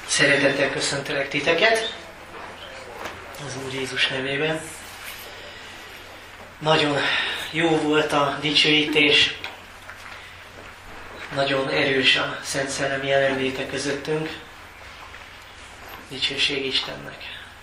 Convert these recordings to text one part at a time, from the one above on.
Szeretettel köszöntelek titeket az Úr Jézus nevében. Nagyon jó volt a dicsőítés, nagyon erős a Szent Szellem jelenléte közöttünk. Dicsőség Istennek!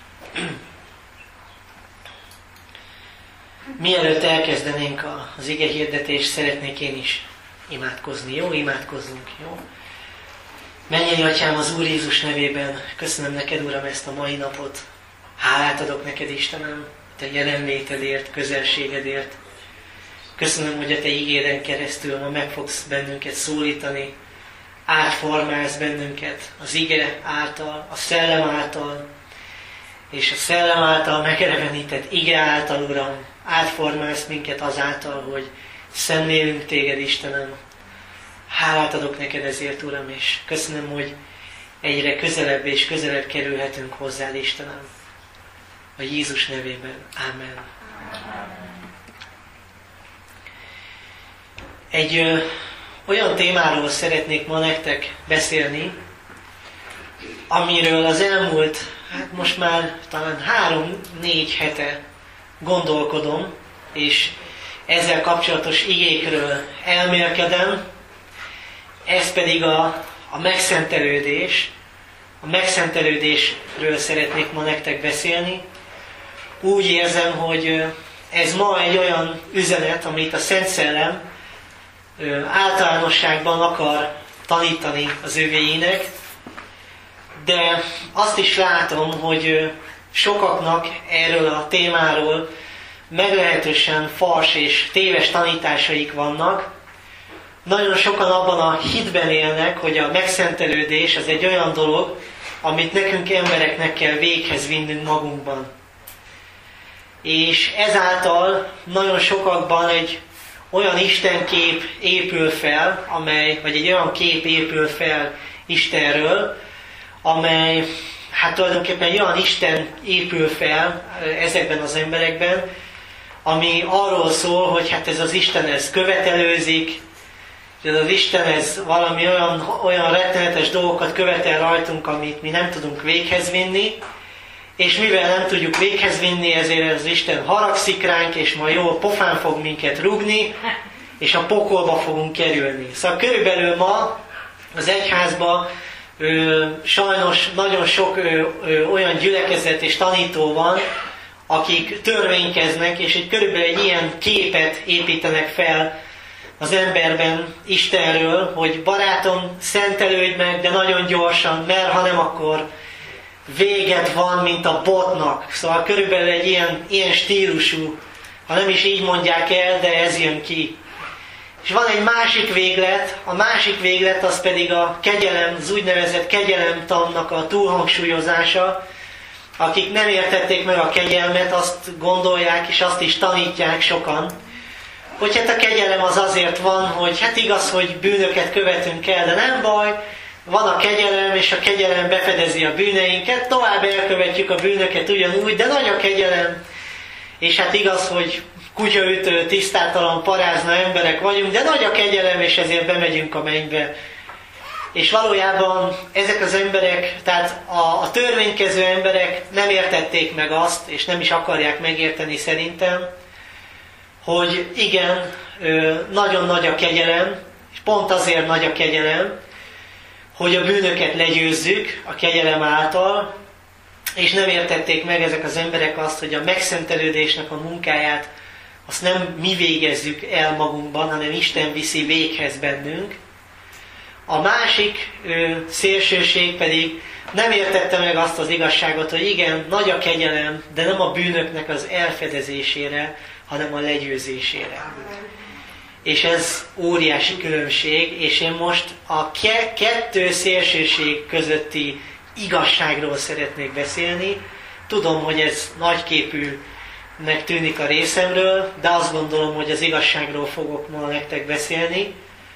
Mielőtt elkezdenénk az ige hirdetést, szeretnék én is imádkozni. Jó? Imádkozzunk, jó? Mennyei Atyám, az Úr Jézus nevében köszönöm neked, Uram, ezt a mai napot. Hálát adok neked, Istenem, te jelenlétedért, közelségedért. Köszönöm, hogy a te igéden keresztül ma meg fogsz bennünket szólítani, átformálsz bennünket az ige által, a szellem által, és a szellem által megelevenített ige által, Uram, átformálsz minket azáltal, hogy szemlélünk téged, Istenem. Hálát adok neked ezért, Uram, és köszönöm, hogy egyre közelebb és közelebb kerülhetünk hozzád, Istenem. A Jézus nevében. Amen. Egy olyan témáról szeretnék ma nektek beszélni, amiről az elmúlt, most már talán 3-4 hete gondolkodom, és ezzel kapcsolatos igékről elmélkedem. Ez pedig a megszentelődés. A megszentelődésről szeretnék ma nektek beszélni. Úgy érzem, hogy ez ma egy olyan üzenet, amit a Szent Szellem általánosságban akar tanítani az övéinek, de azt is látom, hogy sokaknak erről a témáról meglehetősen fals és téves tanításaik vannak. Nagyon sokan abban a hitben élnek, hogy a megszentelődés az egy olyan dolog, amit nekünk embereknek kell véghez vinnünk magunkban. És ezáltal nagyon sokakban egy olyan istenkép épül fel, vagy egy olyan kép épül fel Istenről, amely, tulajdonképpen egy olyan Isten épül fel ezekben az emberekben, ami arról szól, hogy ez az Isten ez követelőzik, ez az Isten ez valami olyan rettenetes dolgokat követel rajtunk, amit mi nem tudunk véghez vinni, és mivel nem tudjuk véghez vinni, ezért az Isten haragszik ránk, és majd jól pofán fog minket rúgni, és a pokolba fogunk kerülni. Szóval körülbelül ma az egyházban sajnos nagyon sok olyan gyülekezet és tanító van, akik törvénykeznek, és körülbelül egy ilyen képet építenek fel az emberben Istenről, hogy barátom, szentelődj meg, de nagyon gyorsan, mert ha nem, akkor véged van, mint a botnak. Szóval körülbelül egy ilyen stílusú, ha nem is így mondják el, de ez jön ki. És van egy másik véglet, a másik véglet az pedig a kegyelem, az úgynevezett kegyelemtannak a túlhangsúlyozása. Akik nem értették meg a kegyelmet, azt gondolják, és azt is tanítják sokan, hogy a kegyelem az azért van, hogy igaz, hogy bűnöket követünk el, de nem baj, van a kegyelem, és a kegyelem befedezi a bűneinket, tovább elkövetjük a bűnöket ugyanúgy, de nagy a kegyelem, és igaz, hogy kutyaütő, tisztátalan, parázna emberek vagyunk, de nagy a kegyelem, és ezért bemegyünk a mennybe. És valójában ezek az emberek, tehát a törvénykező emberek nem értették meg azt, és nem is akarják megérteni szerintem, hogy igen, nagyon nagy a kegyelem, és pont azért nagy a kegyelem, hogy a bűnöket legyőzzük a kegyelem által, és nem értették meg ezek az emberek azt, hogy a megszentelődésnek a munkáját azt nem mi végezzük el magunkban, hanem Isten viszi véghez bennünk. A másik szélsőség pedig nem értette meg azt az igazságot, hogy igen, nagy a kegyelem, de nem a bűnöknek az elfedezésére, hanem a legyőzésére. És ez óriási különbség, és én most a kettő szélsőség közötti igazságról szeretnék beszélni. Tudom, hogy ez nagyképűnek tűnik a részemről, de azt gondolom, hogy az igazságról fogok ma nektek beszélni.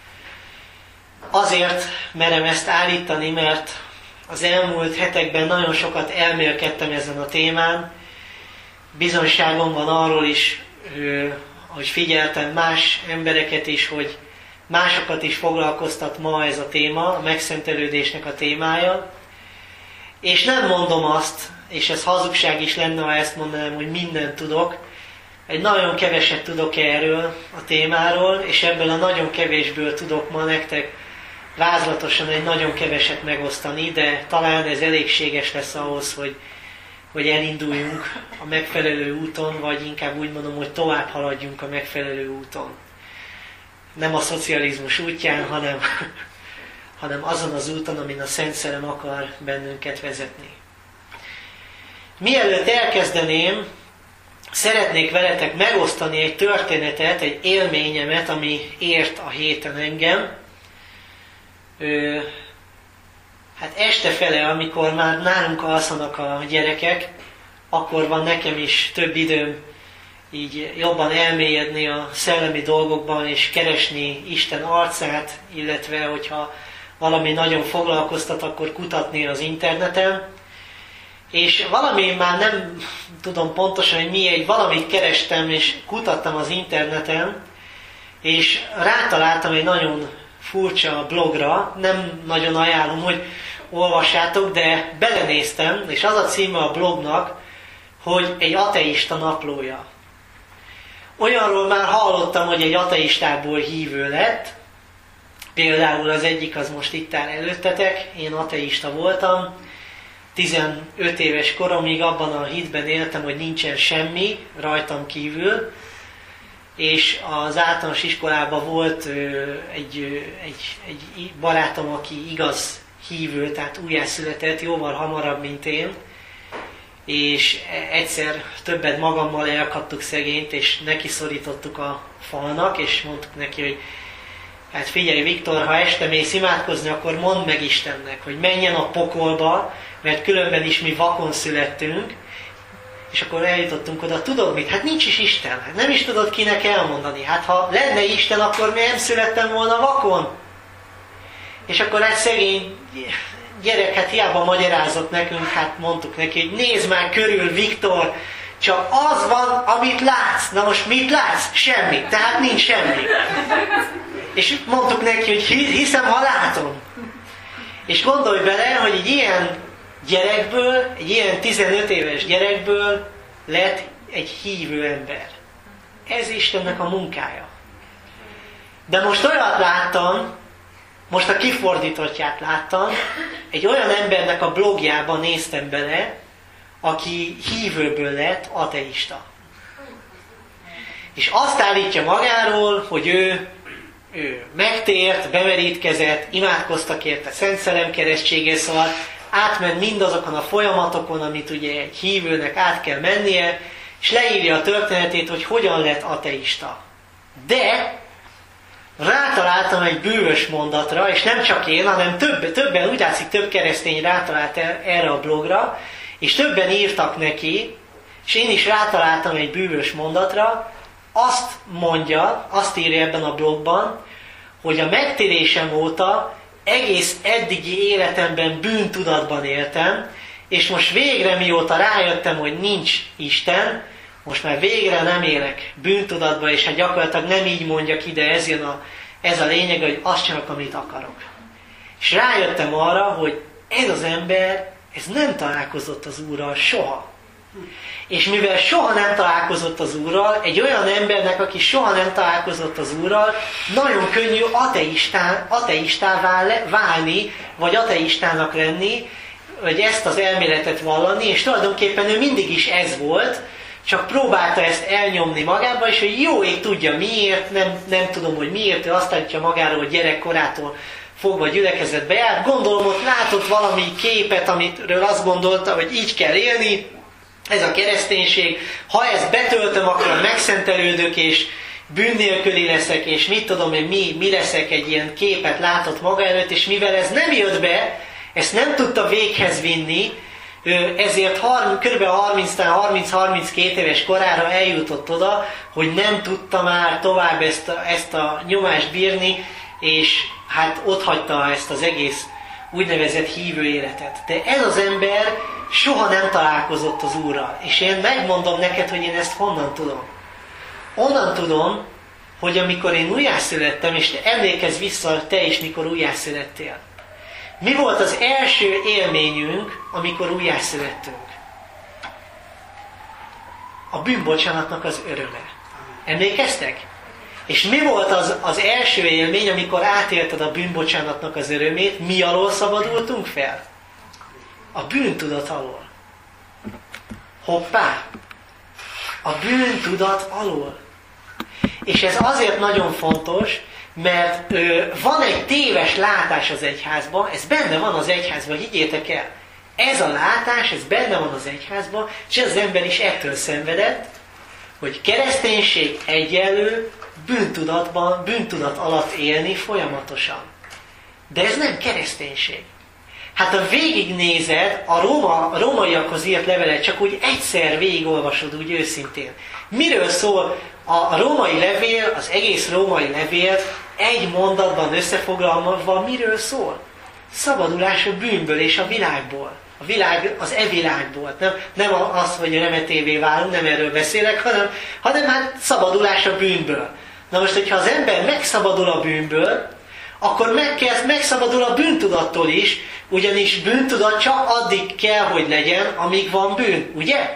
Azért merem ezt állítani, mert az elmúlt hetekben nagyon sokat elmélkedtem ezen a témán. Bizonyságom van arról is, hogy figyeltem más embereket is, hogy másokat is foglalkoztat ma ez a téma, a megszentelődésnek a témája. És nem mondom azt, és ez hazugság is lenne, ha ezt mondanám, hogy mindent tudok. Egy nagyon keveset tudok erről a témáról, és ebből a nagyon kevésből tudok ma nektek vázlatosan egy nagyon keveset megosztani, de talán ez elégséges lesz ahhoz, hogy elinduljunk a megfelelő úton, vagy inkább úgy mondom, hogy tovább haladjunk a megfelelő úton. Nem a szocializmus útján, hanem azon az úton, amin a Szent Szellem akar bennünket vezetni. Mielőtt elkezdeném, szeretnék veletek megosztani egy történetet, egy élményemet, ami ért a héten engem. Hát estefele, amikor már nálunk alszanak a gyerekek, akkor van nekem is több időm így jobban elmélyedni a szellemi dolgokban, és keresni Isten arcát, illetve hogyha valami nagyon foglalkoztat, akkor kutatni az interneten. És valami, már nem tudom pontosan, hogy valamit kerestem, és kutattam az interneten, és rátaláltam egy nagyon furcsa blogra, nem nagyon ajánlom, hogy olvassátok, de belenéztem, és az a címe a blognak, hogy egy ateista naplója. Olyanról már hallottam, hogy egy ateistából hívő lett, például az egyik az most itt áll előttetek, én ateista voltam, 15 éves koromig abban a hitben éltem, hogy nincsen semmi rajtam kívül, és az általános iskolában volt egy barátom, aki igaz hívő, tehát újjászületett, jóval hamarabb, mint én, és egyszer többet magammal elkaptuk szegényt, és neki szorítottuk a falnak, és mondtuk neki, hogy hát figyelj Viktor, ha este mész imádkozni, akkor mondd meg Istennek, hogy menjen a pokolba, mert különben is mi vakon születtünk, és akkor eljutottunk oda, tudod mit? Hát nincs is Isten, hát nem is tudod kinek elmondani. Hát ha lenne Isten, akkor mi nem születtem volna vakon. És akkor egy szegény gyerek, hát hiába magyarázott nekünk, hát mondtuk neki, hogy nézd már körül, Viktor, csak az van, amit látsz. Na most mit látsz? Semmi. Tehát nincs semmi. És mondtuk neki, hogy hiszem, ha látom. És gondolj bele, hogy egy ilyen gyerekből, egy ilyen 15 éves gyerekből lett egy hívő ember. Ez Istennek a munkája. De most olyat láttam, most a kifordítottját láttam, egy olyan embernek a blogjában néztem bele, aki hívőből lett ateista. És azt állítja magáról, hogy ő megtért, bemerítkezett, imádkoztak érte Szent Szellem keresztsége, szóval átment mindazokon a folyamatokon, amit ugye egy hívőnek át kell mennie, és leírja a történetét, hogy hogyan lett ateista. De rátaláltam egy bűvös mondatra, és nem csak én, hanem többen, úgy látszik több keresztény rátalált erre a blogra, és többen írtak neki, és én is rátaláltam egy bűvös mondatra, azt írja ebben a blogban, hogy a megtérésem óta egész eddigi életemben bűntudatban éltem, és most végre mióta rájöttem, hogy nincs Isten, most már végre nem élek bűntudatban, és hát gyakorlatilag nem így mondja ki, de ez a lényeg, hogy azt csinálok, amit akarok. És rájöttem arra, hogy ez az ember, ez nem találkozott az Úrral soha. És mivel soha nem találkozott az Úrral, egy olyan embernek, aki soha nem találkozott az Úrral, nagyon könnyű ateistává válni, vagy ateistának lenni, vagy ezt az elméletet vallani, és tulajdonképpen ő mindig is ez volt, csak próbálta ezt elnyomni magába, és hogy jó ég tudja miért, nem tudom, hogy miért, ő azt állítja magára, hogy gyerekkorától fogva gyülekezetbe járt. Gondolom, ott látott valami képet, amitről azt gondolta, hogy így kell élni, ez a kereszténység, ha ezt betöltöm, akkor megszentelődök, és bűn nélküli leszek, és mit tudom én, mi leszek, egy ilyen képet látott maga előtt, és mivel ez nem jött be, ezt nem tudta véghez vinni, ezért kb. 30-32 éves korára eljutott oda, hogy nem tudta már tovább ezt a nyomást bírni, és hát otthagyta ezt az egész úgynevezett hívő életet. De ez az ember soha nem találkozott az Úrral. És én megmondom neked, hogy én ezt honnan tudom. Onnan tudom, hogy amikor én újjászülettem, és te emlékezz vissza, te is mikor újjászülettél. Mi volt az első élményünk, amikor újjászülettünk? A bűnbocsánatnak az öröme. Emlékeztek? És mi volt az első élmény, amikor átélted a bűnbocsánatnak az örömét? Mi alól szabadultunk fel? A bűntudat alól. Hoppá! A bűntudat alól. És ez azért nagyon fontos, mert van egy téves látás az egyházban, ez benne van az egyházban, higgyétek el. Ez a látás, ez benne van az egyházban, és az ember is ettől szenvedett, hogy kereszténység egyenlő bűntudat alatt élni folyamatosan. De ez nem kereszténység. Hát ha végignézed a rómaiakhoz írt levelet, csak úgy egyszer végigolvasod úgy őszintén. Miről szól a római levél, az egész római levél egy mondatban összefoglalva miről szól? Szabadulás a bűnből és a világból. A világ az világból. Nem az, hogy remetévé válunk, nem erről beszélek, hanem hát szabadulás a bűnből. Na most, hogyha az ember megszabadul a bűnből, akkor megszabadul a bűntudattól is, ugyanis bűntudat csak addig kell, hogy legyen, amíg van bűn, ugye?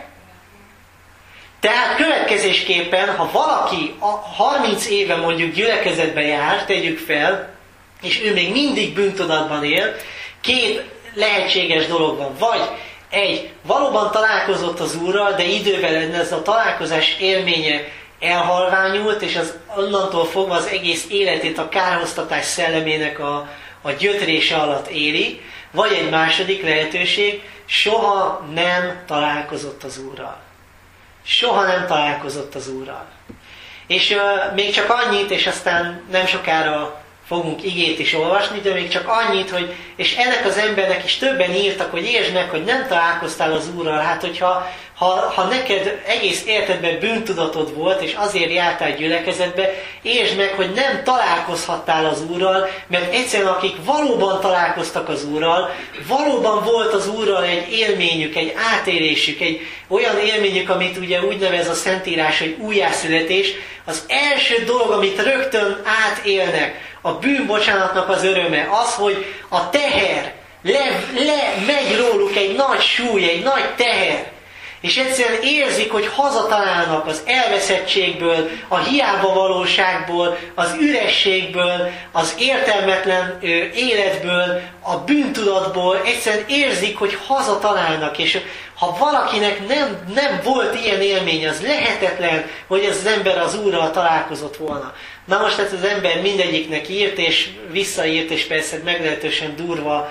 Tehát következésképpen, ha valaki 30 éve mondjuk gyülekezetbe jár, tegyük fel, és ő még mindig bűntudatban él, két lehetséges dolog van. Vagy valóban találkozott az Úrral, de idővel ez a találkozás élménye elhalványult, és az onnantól fogva az egész életét a kárhoztatás szellemének a gyötrése alatt éli. Vagy egy második lehetőség, soha nem találkozott az Úrral. Soha nem találkozott az Úrral. És még csak annyit, és aztán nem sokára fogunk igét is olvasni, de még csak annyit, hogy és ennek az embernek is többen írtak, hogy értsd meg, hogy nem találkoztál az Úrral. Hát, hogyha neked egész életedben bűntudatod volt, és azért jártál gyülekezetbe, értsd meg, hogy nem találkozhattál az Úrral, mert egyszerűen akik valóban találkoztak az Úrral, valóban volt az Úrral egy élményük, egy átélésük, egy olyan élményük, amit ugye úgy nevez a Szentírás, hogy újjászületés, az első dolog, amit rögtön átélnek, a bűnbocsánatnak az öröme, az, hogy a teher megy róluk egy nagy súly, egy nagy teher, és egyszerűen érzik, hogy hazatalálnak az elveszettségből, a hiába valóságból, az ürességből, az értelmetlen életből, a bűntudatból, egyszerűen érzik, hogy hazatalálnak, és ha valakinek nem volt ilyen élmény, az lehetetlen, hogy ez az ember az Úrral találkozott volna. Na most ez az ember mindegyiknek írt, és visszaírt, és persze meglehetősen durva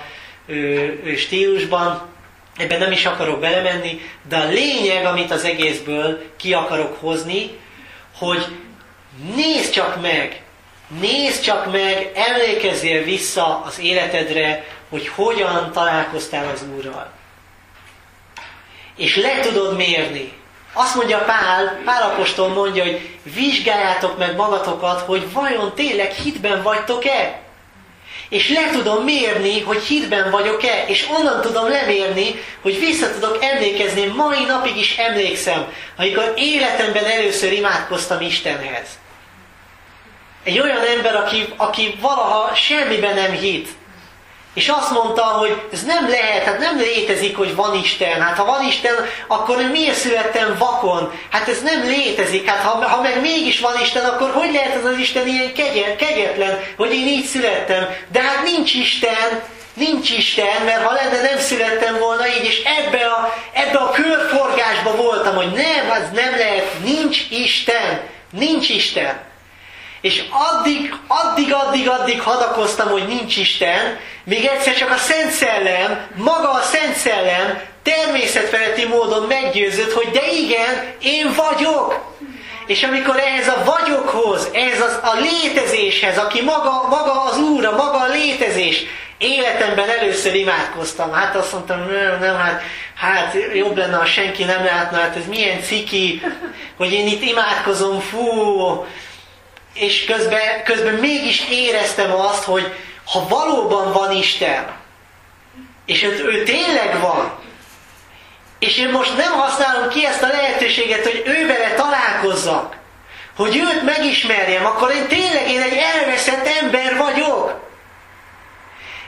stílusban, ebben nem is akarok belemenni, de a lényeg, amit az egészből ki akarok hozni, hogy nézd csak meg, emlékezzél vissza az életedre, hogy hogyan találkoztál az Úrral. És le tudod mérni. Azt mondja Pál apostol mondja, hogy vizsgáljátok meg magatokat, hogy vajon tényleg hitben vagytok-e? És le tudom mérni, hogy hitben vagyok-e, és onnan tudom lemérni, hogy vissza tudok emlékezni, mai napig is emlékszem, amikor életemben először imádkoztam Istenhez. Egy olyan ember, aki valaha semmiben nem hitt, és azt mondta, hogy ez nem lehet, hát nem létezik, hogy van Isten. Hát ha van Isten, akkor miért születtem vakon? Hát ez nem létezik. Hát ha meg mégis van Isten, akkor hogy lehet az Isten ilyen kegyetlen, hogy én így születtem? De hát nincs Isten, mert ha lenne, nem születtem volna így, és ebbe a körforgásba voltam, hogy nem, az nem lehet, nincs Isten. És addig hadakoztam, hogy nincs Isten, míg egyszer csak a Szent Szellem, maga a Szent Szellem természetfeletti módon meggyőzött, hogy de igen, én vagyok. És amikor ehhez a vagyokhoz, ehhez a létezéshez, aki maga az Úr, maga a létezés, életemben először imádkoztam. Hát azt mondtam, nem, hát jobb lenne, ha senki nem látna, hát ez milyen ciki, hogy én itt imádkozom, fú. És közben mégis éreztem azt, hogy ha valóban van Isten, és ő tényleg van, és én most nem használom ki ezt a lehetőséget, hogy ő vele találkozzak, hogy őt megismerjem, akkor én egy elveszett ember vagyok.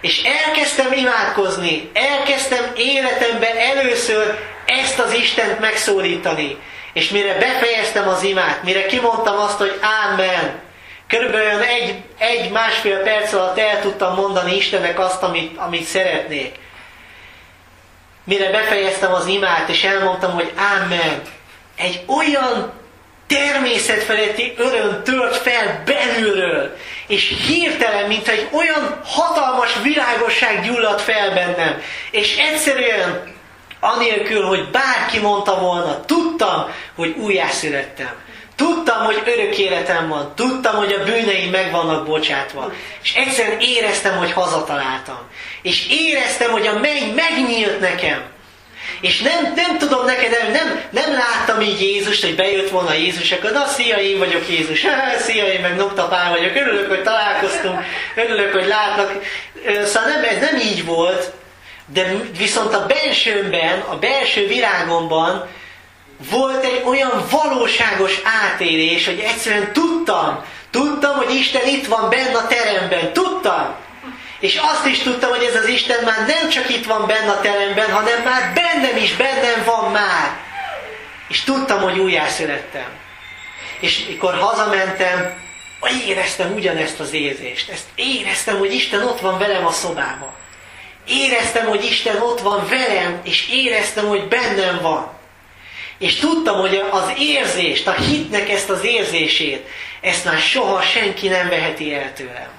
És elkezdtem imádkozni, elkezdtem életemben először ezt az Istent megszólítani. És mire befejeztem az imát, mire kimondtam azt, hogy Ámen, körülbelül egy-másfél perc alatt el tudtam mondani Istennek azt, amit szeretnék. Mire befejeztem az imát, és elmondtam, hogy Ámen, egy olyan természetfeletti öröm tört fel belülről, és hirtelen, mint egy olyan hatalmas világosság gyulladt fel bennem, és egyszerűen, anélkül, hogy bárki mondta volna, tudtam, hogy újjászülettem. Tudtam, hogy örök életem van. Tudtam, hogy a bűneim meg vannak bocsátva. És egyszerűen éreztem, hogy hazataláltam. És éreztem, hogy a menny megnyílt nekem. És nem tudom neked, nem láttam így Jézust, hogy bejött volna Jézus, akkor na, szia, én vagyok Jézus, szia, én meg Nokta Pál vagyok, örülök, hogy találkoztunk, örülök, hogy látlak. Szóval ez nem így volt, de viszont a bensőmben, a belső világomban volt egy olyan valóságos átélés, hogy egyszerűen tudtam, hogy Isten itt van benne a teremben, tudtam. És azt is tudtam, hogy ez az Isten már nem csak itt van benne a teremben, hanem már bennem van már. És tudtam, hogy újjászülettem. És mikor hazamentem, éreztem ugyanezt az érzést. Ezt éreztem, hogy Isten ott van velem a szobában. Éreztem, hogy Isten ott van velem, és éreztem, hogy bennem van. És tudtam, hogy az érzést, a hitnek ezt az érzését, ezt már soha senki nem veheti el tőlem.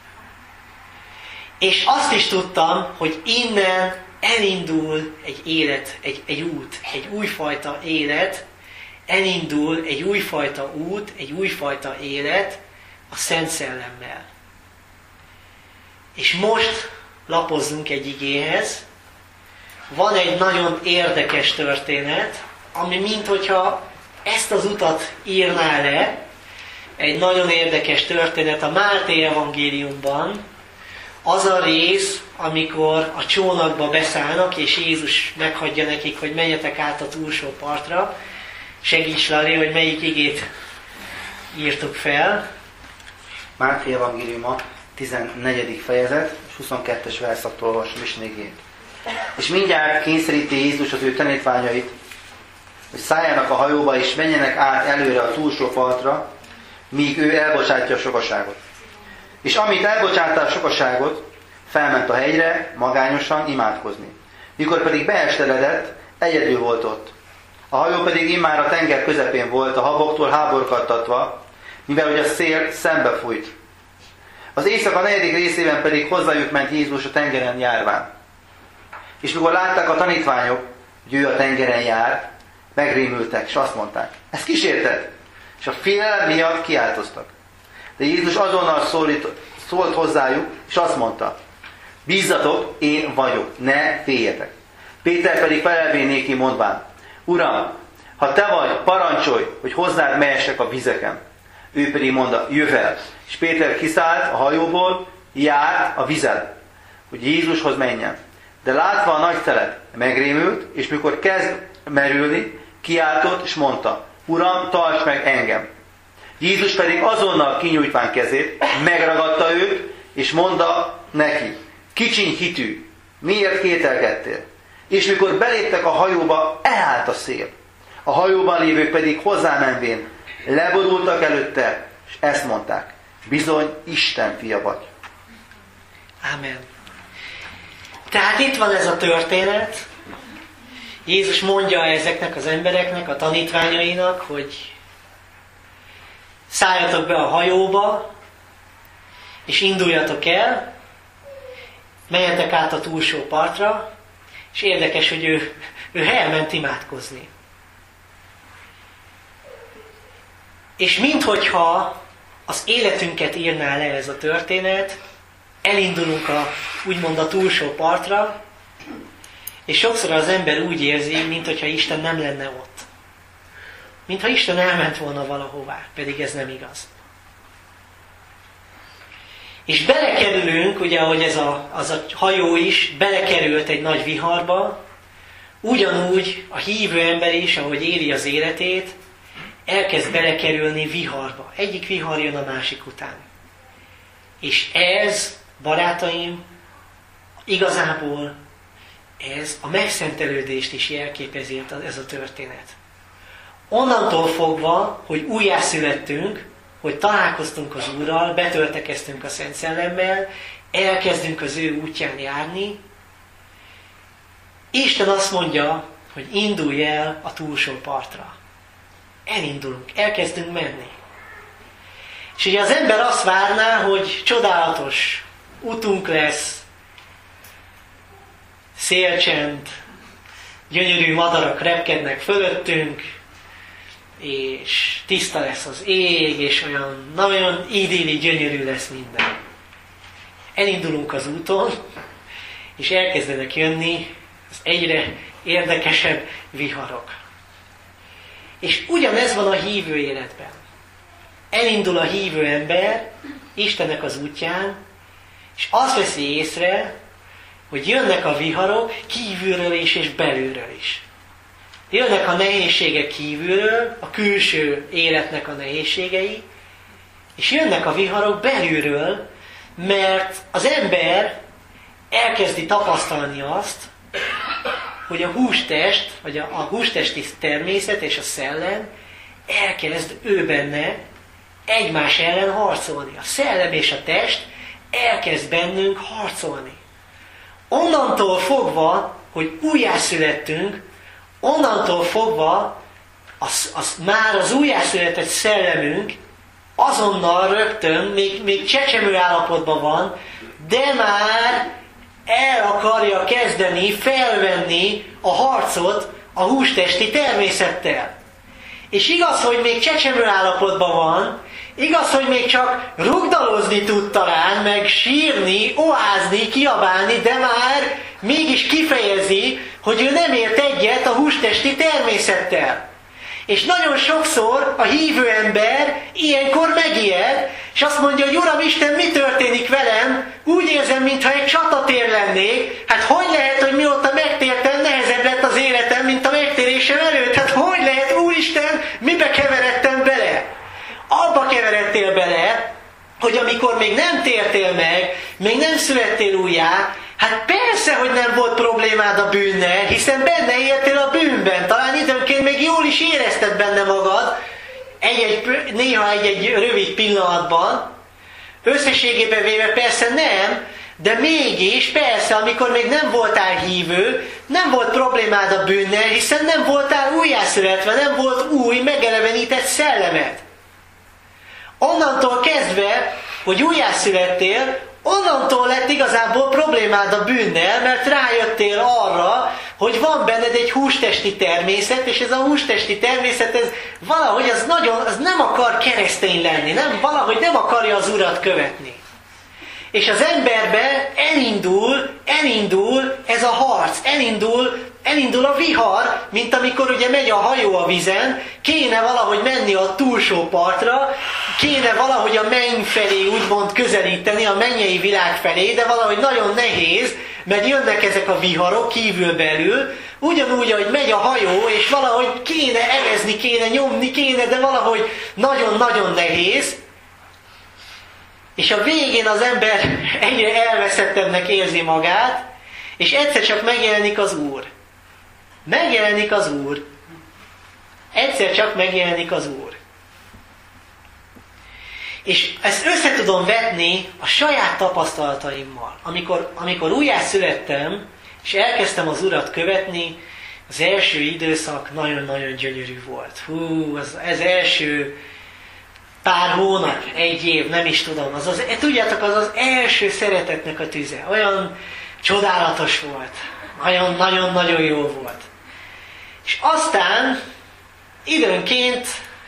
És azt is tudtam, hogy innen elindul egy élet, egy út, egy újfajta élet, elindul egy újfajta út, egy újfajta élet a Szent Szellemmel. És most lapozzunk egy igéhez. Van egy nagyon érdekes történet, ami minthogyha ezt az utat írná le. Egy nagyon érdekes történet a Máté evangéliumban. Az a rész, amikor a csónakba beszállnak, és Jézus meghagyja nekik, hogy menjetek át a túlsó partra. Segíts, Lali, hogy melyik igét írtuk fel. Máté evangéliuma 14. fejezet, és 22-es verszaktól olvasom Isten igét. És mindjárt kényszeríti Jézus az ő tanítványait, hogy szálljanak a hajóba, és menjenek át előre a túlsó partra, míg ő elbocsátja a sokaságot. És amit elbocsátta a sokaságot, felment a hegyre, magányosan imádkozni. Mikor pedig beesteledett, egyedül volt ott. A hajó pedig immár a tenger közepén volt, a haboktól háborkadtatva, mivel hogy a szél szembe fújt. Az éjszaka 4. részében pedig hozzájuk ment Jézus a tengeren járván. És mikor látták a tanítványok, hogy ő a tengeren jár, megrémültek, és azt mondták, ez kísértet, és a félelem miatt kiáltoztak. De Jézus azonnal szólt hozzájuk, és azt mondta, bízzatok, én vagyok, ne féljetek. Péter pedig felelvén néki mondván, Uram, ha te vagy, parancsolj, hogy hozzád mehessek a vizeken. Ő pedig mondta, jöjj el. És Péter kiszállt a hajóból, járt a vizen, hogy Jézushoz menjen. De látva a nagy szelet, megrémült, és mikor kezd merülni, kiáltott, és mondta, Uram, tarts meg engem. Jézus pedig azonnal kinyújtván kezét, megragadta őt, és mondta neki, kicsiny hitű, miért kételkedtél? És mikor beléptek a hajóba, elállt a szél. A hajóban lévők pedig hozzámenvén leborultak előtte, és ezt mondták, bizony Isten fia vagy. Ámen. Tehát itt van ez a történet. Jézus mondja ezeknek az embereknek, a tanítványainak, hogy szálljatok be a hajóba, és induljatok el, menjetek át a túlsó partra, és érdekes, hogy ő elment imádkozni. És minthogyha az életünket írná le ez a történet, elindulunk úgymond a túlsó partra, és sokszor az ember úgy érzi, minthogyha Isten nem lenne ott. Mintha Isten elment volna valahová, pedig ez nem igaz. És belekerülünk, ugye ahogy az a hajó is belekerült egy nagy viharba, ugyanúgy a hívő ember is, ahogy éli az életét, elkezd belekerülni viharba. Egyik vihar jön a másik után. És ez, barátaim, igazából ez a megszentelődést is jelképezi ez a történet. Onnantól fogva, hogy újjászülettünk, hogy találkoztunk az Úrral, betöltekeztünk a Szent Szellemmel, elkezdünk az ő útján járni, Isten azt mondja, hogy indulj el a túlsó partra. Elindulunk, elkezdünk menni. És ugye az ember azt várná, hogy csodálatos utunk lesz, szélcsend, gyönyörű madarak repkednek fölöttünk, és tiszta lesz az ég, és olyan nagyon idilli, gyönyörű lesz minden. Elindulunk az úton, és elkezdenek jönni az egyre érdekesebb viharok. És ugyanez van a hívő életben. Elindul a hívő ember Istennek az útján, és azt veszi észre, hogy jönnek a viharok kívülről is és belülről is. Jönnek a nehézségek kívülről, a külső életnek a nehézségei, és jönnek a viharok belülről, mert az ember elkezdi tapasztalni azt, hogy a hústest, vagy a hústesti természet és a szellem elkezd ő benne egymás ellen harcolni. A szellem és a test elkezd bennünk harcolni. Onnantól fogva, hogy újjászülettünk, onnantól fogva már az újjászületett szellemünk azonnal rögtön, még csecsemő állapotban van, de már el akarja kezdeni felvenni a harcot a hústesti természettel. És igaz, hogy még csecsemő állapotban van, igaz, hogy még csak rugdalozni tud talán, meg sírni, oázni, kiabálni, de már mégis kifejezi, hogy ő nem ért egyet a hústesti természettel. És nagyon sokszor a hívő ember ilyenkor megijed, és azt mondja, hogy Uram Isten, mi történik velem? Úgy érzem, mintha egy csatatér lennék. Hát hogy lehet, hogy mióta megtértem, nehezebb lett az életem, mint a megtérésem előtt? Hát hogy lehet, Úristen, mibe keveredtem bele? Abba keveredtél bele, hogy amikor még nem tértél meg, még nem születtél újjá, hát persze, hogy nem volt problémád a bűnnel, hiszen benne éltél a bűnben. Talán időnként még jól is érezted benne magad, néha egy rövid pillanatban. Összességében véve persze nem, de mégis persze, amikor még nem voltál hívő, nem volt problémád a bűnnel, hiszen nem voltál újjászületve, nem volt új, megelevenített szellemed. Onnantól kezdve, hogy újjászülettél, onnantól lett igazából problémád a bűnnel, mert rájöttél arra, hogy van benned egy hústesti természet, és ez a hústesti természet, ez valahogy az nem akar keresztény lenni, valahogy nem akarja az Urat követni. És az emberbe elindul ez a harc, elindul a vihar, mint amikor ugye megy a hajó a vízen, kéne valahogy menni a túlsó partra, kéne valahogy a menny felé úgymond közelíteni, a mennyei világ felé, de valahogy nagyon nehéz, mert jönnek ezek a viharok kívül-belül, ugyanúgy, ahogy megy a hajó, és valahogy kéne evezni, kéne nyomni, de valahogy nagyon-nagyon nehéz, és a végén az ember egyre elveszettebbnek érzi magát, és egyszer csak megjelenik az Úr. Megjelenik az Úr. Egyszer csak megjelenik az Úr. És ezt össze tudom vetni a saját tapasztalataimmal. Amikor újjászülettem, és elkezdtem az Urat követni, az első időszak nagyon-nagyon gyönyörű volt. Az első pár hónap, egy év, nem is tudom. Tudjátok, az első szeretetnek a tüze. Olyan csodálatos volt. Nagyon-nagyon jó volt. És aztán időnként,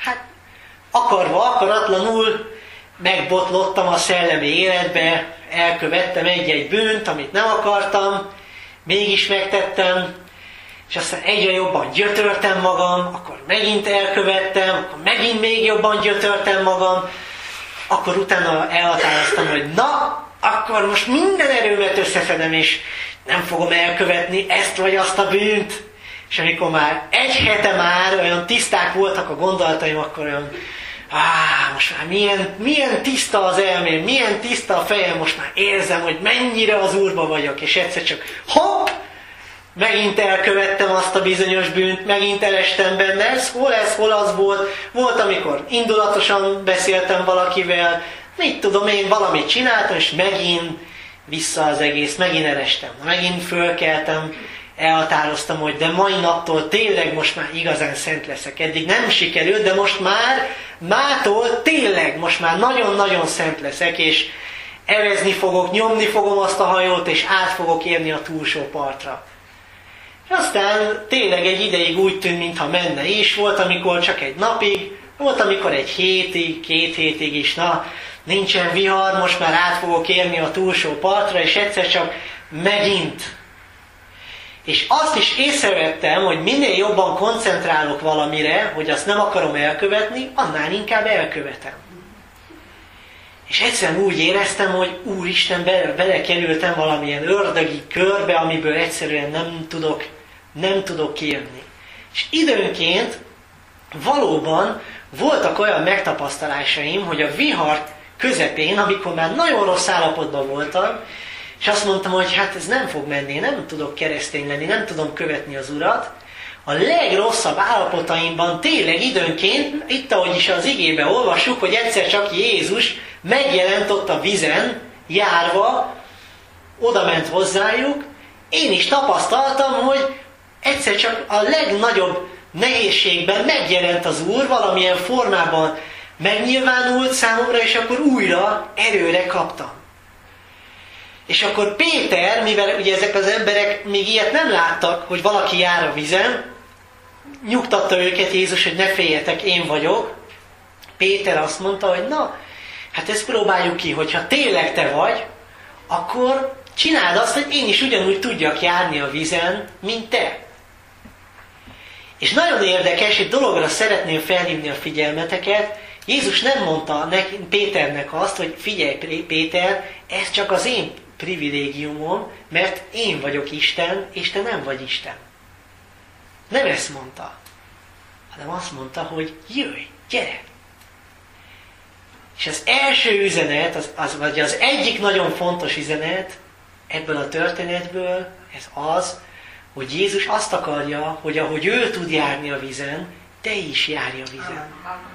akaratlanul megbotlottam a szellemi életbe, elkövettem egy-egy bűnt, amit nem akartam, mégis megtettem, és aztán egyre jobban gyötörtem magam, akkor megint elkövettem, akkor megint még jobban gyötörtem magam, akkor utána elhatároztam, hogy akkor most minden erőmet összeszedem, és nem fogom elkövetni ezt vagy azt a bűnt. És amikor már egy hete már olyan tiszták voltak a gondolataim, akkor olyan most már milyen tiszta az elmém, milyen tiszta a fejem, most már érzem, hogy mennyire az Úrba vagyok, és egyszer csak hopp, megint elkövettem azt a bizonyos bűnt, megint elestem benne, ez, hol az volt, amikor indulatosan beszéltem valakivel, mit tudom én, valamit csináltam, és megint vissza az egész, megint elestem, megint fölkeltem, elhatároztam, hogy de mai naptól tényleg most már igazán szent leszek. Eddig nem sikerült, de most mától tényleg most már nagyon-nagyon szent leszek, és evezni fogok, nyomni fogom azt a hajót, és át fogok érni a túlsó partra. És aztán tényleg egy ideig úgy tűnt, mintha menne is, volt amikor csak egy napig, volt amikor egy hétig, 2 hétig is, nincsen vihar, most már át fogok érni a túlsó partra, és egyszer csak megint. És azt is észrevettem, hogy minél jobban koncentrálok valamire, hogy azt nem akarom elkövetni, annál inkább elkövetem. És egyszerűen úgy éreztem, hogy Úristen, belekerültem valamilyen ördögi körbe, amiből egyszerűen nem tudok kijönni. És időnként valóban voltak olyan megtapasztalásaim, hogy a vihar közepén, amikor már nagyon rossz állapotban voltam, és azt mondtam, hogy hát ez nem fog menni, nem tudok keresztény lenni, nem tudom követni az Urat. A legrosszabb állapotaimban tényleg időnként, itt ahogy is az igében olvassuk, hogy egyszer csak Jézus megjelent ott a vízen, járva, oda ment hozzájuk. Én is tapasztaltam, hogy egyszer csak a legnagyobb nehézségben megjelent az Úr, valamilyen formában megnyilvánult számomra, és akkor újra erőre kaptam. És akkor Péter, mivel ugye ezek az emberek még ilyet nem láttak, hogy valaki jár a vízen, nyugtatta őket Jézus, hogy ne féljetek, én vagyok. Péter azt mondta, hogy hát ezt próbáljuk ki, hogyha tényleg te vagy, akkor csináld azt, hogy én is ugyanúgy tudjak járni a vízen, mint te. És nagyon érdekes, egy dologra szeretném felhívni a figyelmeteket. Jézus nem mondta Péternek azt, hogy figyelj Péter, ez csak az én privilégiumom, mert én vagyok Isten, és te nem vagy Isten. Nem ezt mondta, hanem azt mondta, hogy jöjj, gyere. És az első üzenet, vagy az egyik nagyon fontos üzenet ebből a történetből, ez az, hogy Jézus azt akarja, hogy ahogy ő tud járni a vízen, te is járj a vízen.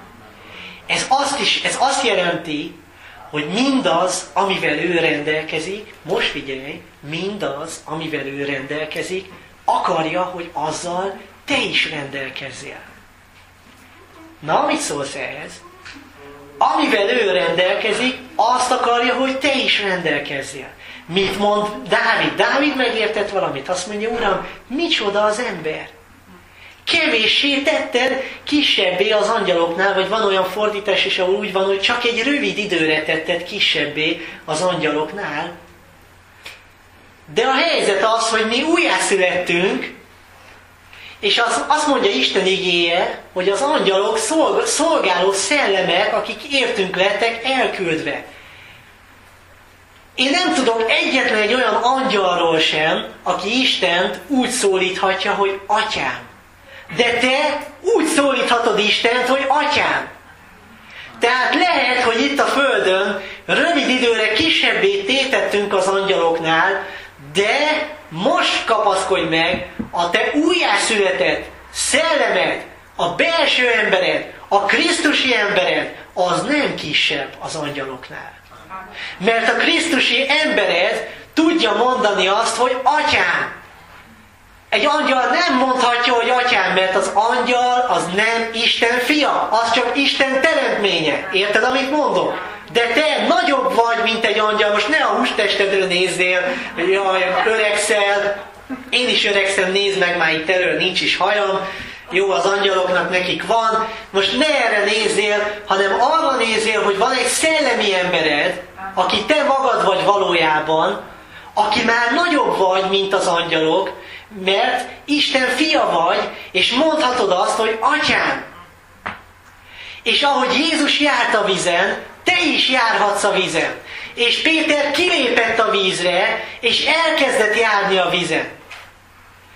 Ez azt jelenti, hogy mindaz, amivel ő rendelkezik, most figyelj, mindaz, amivel ő rendelkezik, akarja, hogy azzal te is rendelkezzél. Na, mit szólsz ehhez? Amivel ő rendelkezik, azt akarja, hogy te is rendelkezzél. Mit mond Dávid? Dávid megértett valamit. Azt mondja, Uram, micsoda az ember? Kevéssé tetted kisebbé az angyaloknál, vagy van olyan fordítás is, ahol úgy van, hogy csak egy rövid időre tetted kisebbé az angyaloknál. De a helyzet az, hogy mi újjászülettünk, és azt mondja Isten igéje, hogy az angyalok szolgáló szellemek, akik értünk lettek elküldve. Én nem tudok egyetlen egy olyan angyalról sem, aki Istent úgy szólíthatja, hogy Atyám. De te úgy szólíthatod Istent, hogy Atyám. Tehát lehet, hogy itt a Földön rövid időre kisebbé tétettünk az angyaloknál, de most kapaszkodj meg, a te újjászületett szellemed, a belső embered, a krisztusi embered, az nem kisebb az angyaloknál. Mert a krisztusi embered tudja mondani azt, hogy Atyám. Egy angyal nem mondhatja, hogy Atyám, mert az angyal az nem Isten fia, az csak Isten teremtménye. Érted, amit mondok? De te nagyobb vagy, mint egy angyal. Most ne a hústestedről nézzél, hogy jaj, öregszel. Én is öregszem, nézd meg, már itt elől nincs is hajam. Jó, az angyaloknak nekik van. Most ne erre nézzél, hanem arra nézzél, hogy van egy szellemi embered, aki te magad vagy valójában, aki már nagyobb vagy, mint az angyalok, mert Isten fia vagy, és mondhatod azt, hogy Atyám. És ahogy Jézus járt a vízen, te is járhatsz a vízen. És Péter kilépett a vízre, és elkezdett járni a vízen.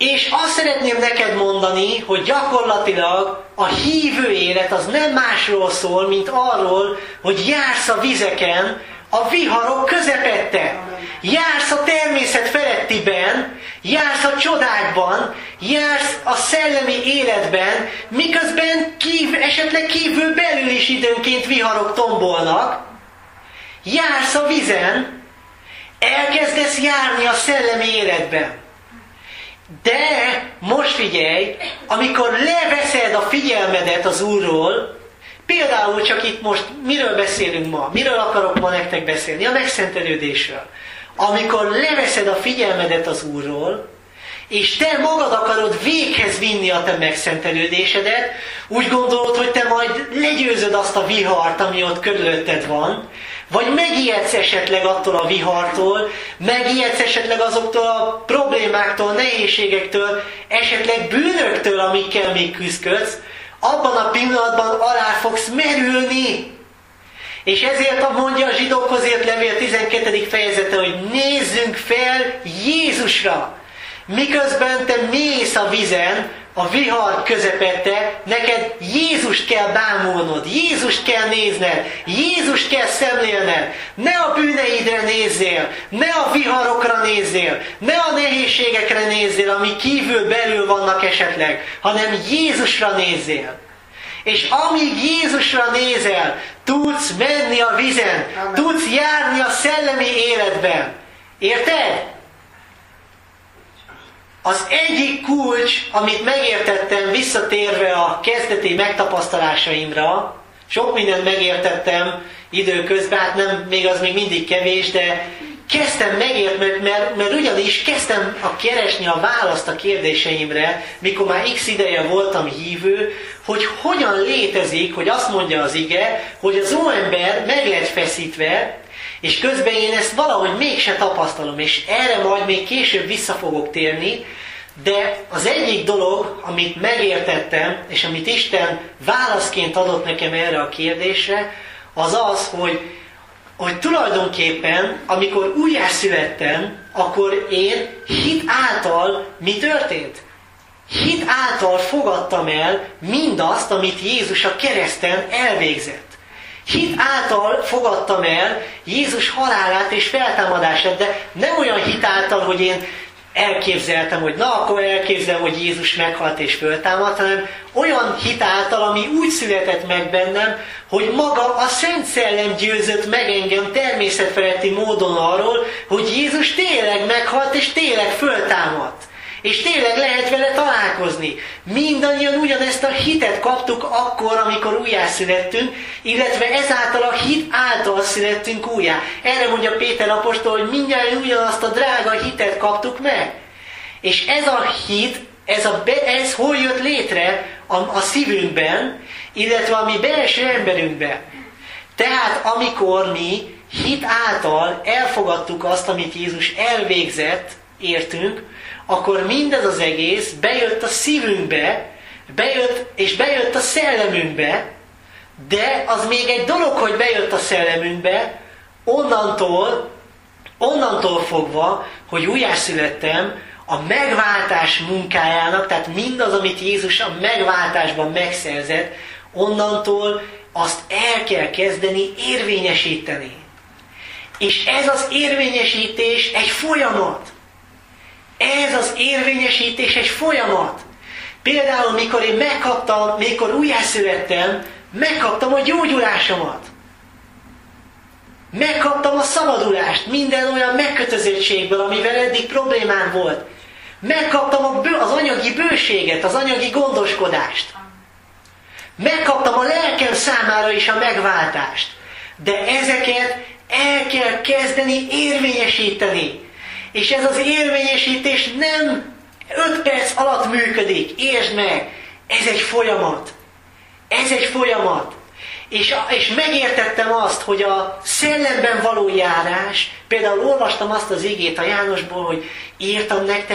És azt szeretném neked mondani, hogy gyakorlatilag a hívő élet az nem másról szól, mint arról, hogy jársz a vizeken, a viharok közepette. Jársz a természet felettiben, jársz a csodákban, jársz a szellemi életben, miközben esetleg kívül belül is időnként viharok tombolnak. Jársz a vizen, elkezdesz járni a szellemi életben. De most figyelj, amikor leveszed a figyelmedet az Úrról, például csak itt most miről beszélünk ma, miről akarok ma nektek beszélni, a megszentelődésről. Amikor leveszed a figyelmedet az Úrról, és te magad akarod véghez vinni a te megszentelődésedet, úgy gondolod, hogy te majd legyőzöd azt a vihart, ami ott körülötted van, vagy megijedsz esetleg attól a vihartól, megijedsz esetleg azoktól a problémáktól, nehézségektől, esetleg bűnöktől, amikkel még küzdködsz, abban a pillanatban alá fogsz merülni. És ezért mondja a zsidókhoz írt levél 12. fejezete, hogy nézzünk fel Jézusra. Miközben te mész a vizen, a vihar közepette, neked Jézust kell bámulnod, Jézust kell nézned, Jézust kell szemlélned. Ne a bűneidre nézzél, ne a viharokra nézzél, ne a nehézségekre nézzél, ami kívül belül vannak esetleg, hanem Jézusra nézzél. És amíg Jézusra nézel, tudsz menni a vizen, tudsz járni a szellemi életben. Érted? Az egyik kulcs, amit megértettem visszatérve a kezdeti megtapasztalásaimra, sok mindent megértettem időközben, hát nem, az még mindig kevés, de kezdtem megérteni, mert ugyanis kezdtem keresni a választ a kérdéseimre, mikor már x ideje voltam hívő, hogy hogyan létezik, hogy azt mondja az ige, hogy az óember meg lett feszítve, és közben én ezt valahogy mégse tapasztalom, és erre majd még később vissza fogok térni, de az egyik dolog, amit megértettem, és amit Isten válaszként adott nekem erre a kérdésre, az az, hogy tulajdonképpen, amikor újjászülettem, akkor én hit által mi történt? Hit által fogadtam el mindazt, amit Jézus a kereszten elvégzett. Hit által fogadtam el Jézus halálát és feltámadását, de nem olyan hit által, hogy én elképzeltem, hogy na, akkor elképzelem, hogy Jézus meghalt és föltámadt, hanem olyan hit által, ami úgy született meg bennem, hogy maga a Szent Szellem győzött meg engem természetfeletti módon arról, hogy Jézus tényleg meghalt és tényleg föltámadt. És tényleg lehet vele találkozni. Mindannyian ugyanezt a hitet kaptuk akkor, amikor újjászülettünk, illetve ezáltal a hit által születtünk újjá. Erre mondja Péter apostol, hogy mindjárt ugyanazt a drága hitet kaptuk meg. És ez a hit, ez hol jött létre a szívünkben, illetve a mi belső emberünkben. Tehát amikor mi hit által elfogadtuk azt, amit Jézus elvégzett, értünk, akkor mindez az egész bejött a szívünkbe, bejött a szellemünkbe, de az még egy dolog, hogy bejött a szellemünkbe, onnantól fogva, hogy újjászülettem, a megváltás munkájának, tehát mindaz, amit Jézus a megváltásban megszerzett, onnantól azt el kell kezdeni érvényesíteni. És ez az érvényesítés egy folyamat. Ez az érvényesítés egy folyamat. Például, mikor újjászülettem, megkaptam a gyógyulásomat. Megkaptam a szabadulást minden olyan megkötözöttségből, amivel eddig problémám volt. Megkaptam az anyagi bőséget, az anyagi gondoskodást. Megkaptam a lelkem számára is a megváltást. De ezeket el kell kezdeni érvényesíteni. És ez az érvényesítés nem 5 perc alatt működik. Értsd meg, ez egy folyamat. Ez egy folyamat. És megértettem azt, hogy a szellemben való járás, például olvastam azt az igét a Jánosból, hogy írtam nektek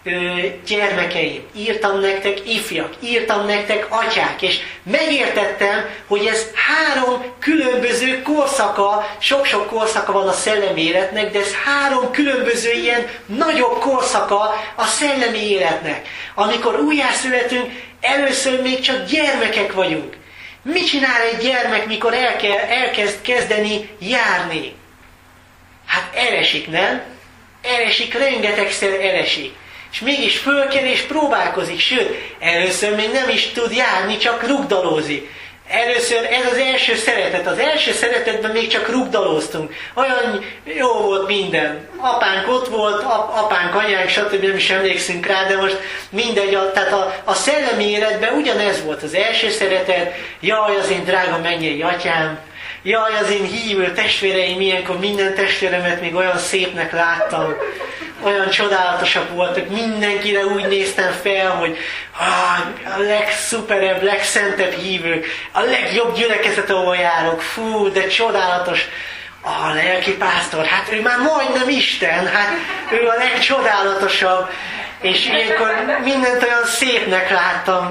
gyermekeim, írtam nektek ifjak, írtam nektek atyák, és megértettem, hogy ez 3 különböző korszaka, sok-sok korszaka van a szellemi életnek, de ez 3 különböző ilyen nagyobb korszaka a szellemi életnek. Amikor újjászületünk, először még csak gyermekek vagyunk. Mit csinál egy gyermek, mikor elkezd járni? Hát elesik, nem? Elesik, rengetegszer elesik. És mégis fölkel és próbálkozik, sőt, először még nem is tud járni, csak rugdalózik. Először ez az első szeretet. Az első szeretetben még csak rugdalóztunk. Olyan jó volt minden. Apánk ott volt, apánk, anyánk, stb. Nem is emlékszünk rá, de most mindegy. Tehát a szellemi életben ugyanez volt az első szeretet. Jaj, az én drága mennyei atyám. Jaj, az én hívő testvéreim, ilyenkor minden testvéremet még olyan szépnek láttam. Olyan csodálatosak voltak, mindenkire úgy néztem fel, hogy a legszuperebb, legszentebb hívők, a legjobb gyülekezet, ahol járok, fú, de csodálatos. A lelkipásztor, hát ő már majdnem Isten, hát ő a legcsodálatosabb. És ilyenkor mindent olyan szépnek láttam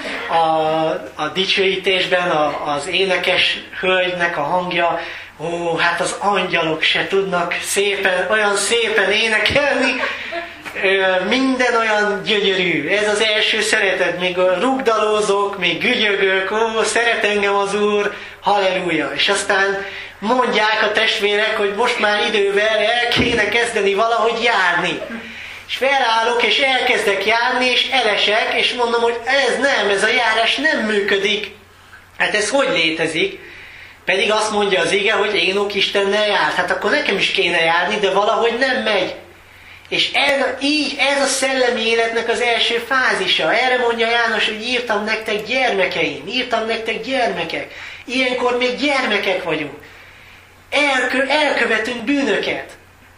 a dicsőítésben, az énekes hölgynek a hangja. Ó, hát az angyalok se tudnak olyan szépen énekelni. Minden olyan gyönyörű. Ez az első szeretet. Még rugdalózok, még gügyögök. Ó, szeret engem az Úr. Halleluja. És aztán mondják a testvérek, hogy most már idővel el kéne kezdeni valahogy járni. És felállok, és elkezdek járni, és elesek, és mondom, hogy ez a járás nem működik. Hát ez hogy létezik? Pedig azt mondja az ige, hogy Énok Istennel járt. Hát akkor nekem is kéne járni, de valahogy nem megy. És ez a szellemi életnek az első fázisa. Erre mondja János, hogy írtam nektek gyermekeim, írtam nektek gyermekek. Ilyenkor még gyermekek vagyunk. Elkövetünk bűnöket.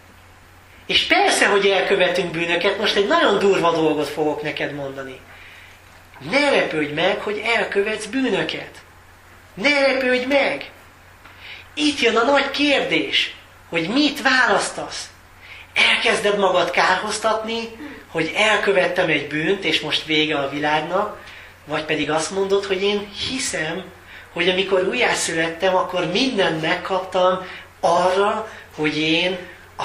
És persze, hogy elkövetünk bűnöket, most egy nagyon durva dolgot fogok neked mondani. Ne lepődj meg, hogy elkövetsz bűnöket. Ne lepődj meg! Itt jön a nagy kérdés, hogy mit választasz. Elkezded magad kárhoztatni, hogy elkövettem egy bűnt, és most vége a világnak, vagy pedig azt mondod, hogy én hiszem, hogy amikor újjászülettem, akkor mindent megkaptam arra, hogy én a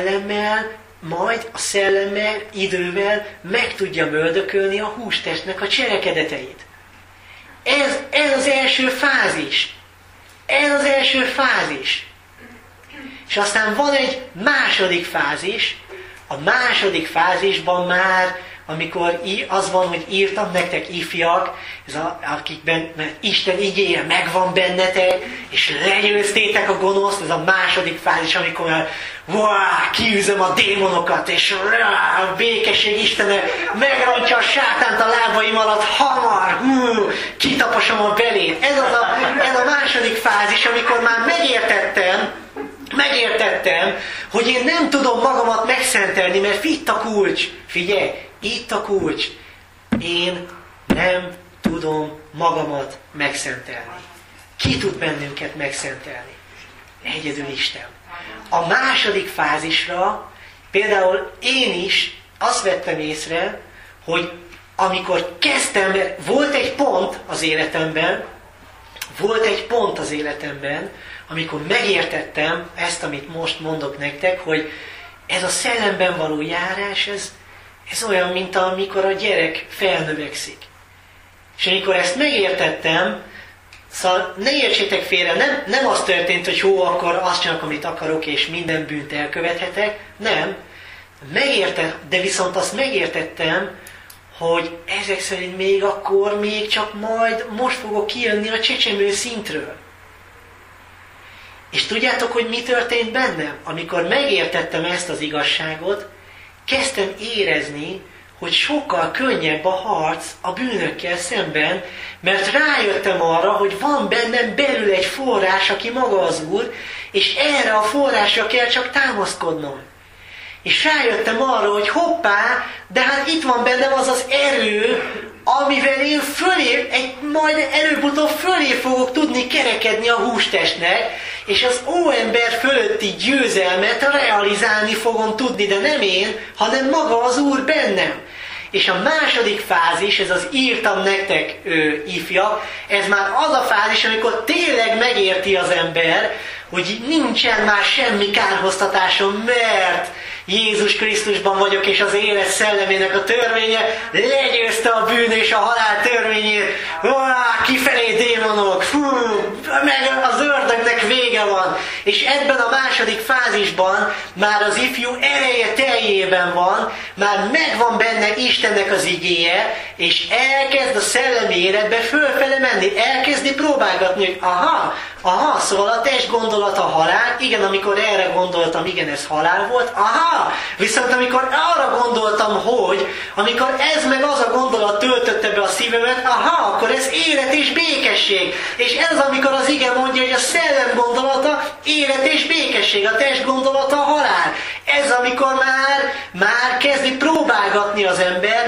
szellemmel, idővel meg tudjam öldökölni a hústestnek a cselekedeteit. Ez az első fázis. Ez az első fázis. És aztán van egy második fázis. A második fázisban már, amikor az van, hogy írtam nektek ifjak, akikben Isten igéje megvan bennetek, és legyőztétek a gonoszt, ez a második fázis, amikor már kiűzöm a démonokat, és a békesség Istene megrontja a sátánt a lábaim alatt, hamar, kitaposom a belét. Ez a második fázis, amikor már megértettem, hogy én nem tudom magamat megszentelni, mert itt a kulcs. Figyelj, itt a kulcs. Én nem tudom magamat megszentelni. Ki tud bennünket megszentelni? Egyedül Isten. A második fázisra például én is azt vettem észre, hogy amikor kezdtem, volt egy pont az életemben, amikor megértettem ezt, amit most mondok nektek, hogy ez a szellemben való járás, ez olyan, mint amikor a gyerek felnövekszik. És amikor ezt megértettem, szóval ne értsétek félre, nem az történt, hogy akkor azt csinálok, amit akarok, és minden bűnt elkövethetek. Nem. De viszont azt megértettem, hogy ezek szerint még csak most fogok kijönni a csecsemő szintről. És tudjátok, hogy mi történt bennem? Amikor megértettem ezt az igazságot, kezdtem érezni, hogy sokkal könnyebb a harc a bűnökkel szemben, mert rájöttem arra, hogy van bennem belül egy forrás, aki maga az Úr, és erre a forrásra kell csak támaszkodnom. És rájöttem arra, hogy hoppá, de hát itt van bennem az az erő, amivel én majd előbb-utóbb fölé fogok tudni kerekedni a hústestnek, és az óember fölötti győzelmet realizálni fogom tudni, de nem én, hanem maga az Úr bennem. És a második fázis, ez az írtam nektek ifjak, ez már az a fázis, amikor tényleg megérti az ember, hogy nincsen már semmi kárhoztatásom, mert Jézus Krisztusban vagyok, és az élet szellemének a törvénye legyőzte a bűn és a halál törvényét. Kifelé démonok, meg az ördögnek vége van. És ebben a második fázisban már az ifjú ereje teljében van, már megvan benne Istennek az igéje, és elkezd a szellemi életbe fölfele menni, elkezdi próbálgatni, hogy szóval a test gondolata halál, igen, amikor erre gondoltam, igen, ez halál volt, viszont amikor arra gondoltam, hogy amikor ez meg az a gondolat töltötte be a szívemet, akkor ez élet és békesség. És ez amikor az ige mondja, hogy a szellem gondolata élet és békesség, a test gondolata halál. Ez amikor már kezdi próbálgatni az ember,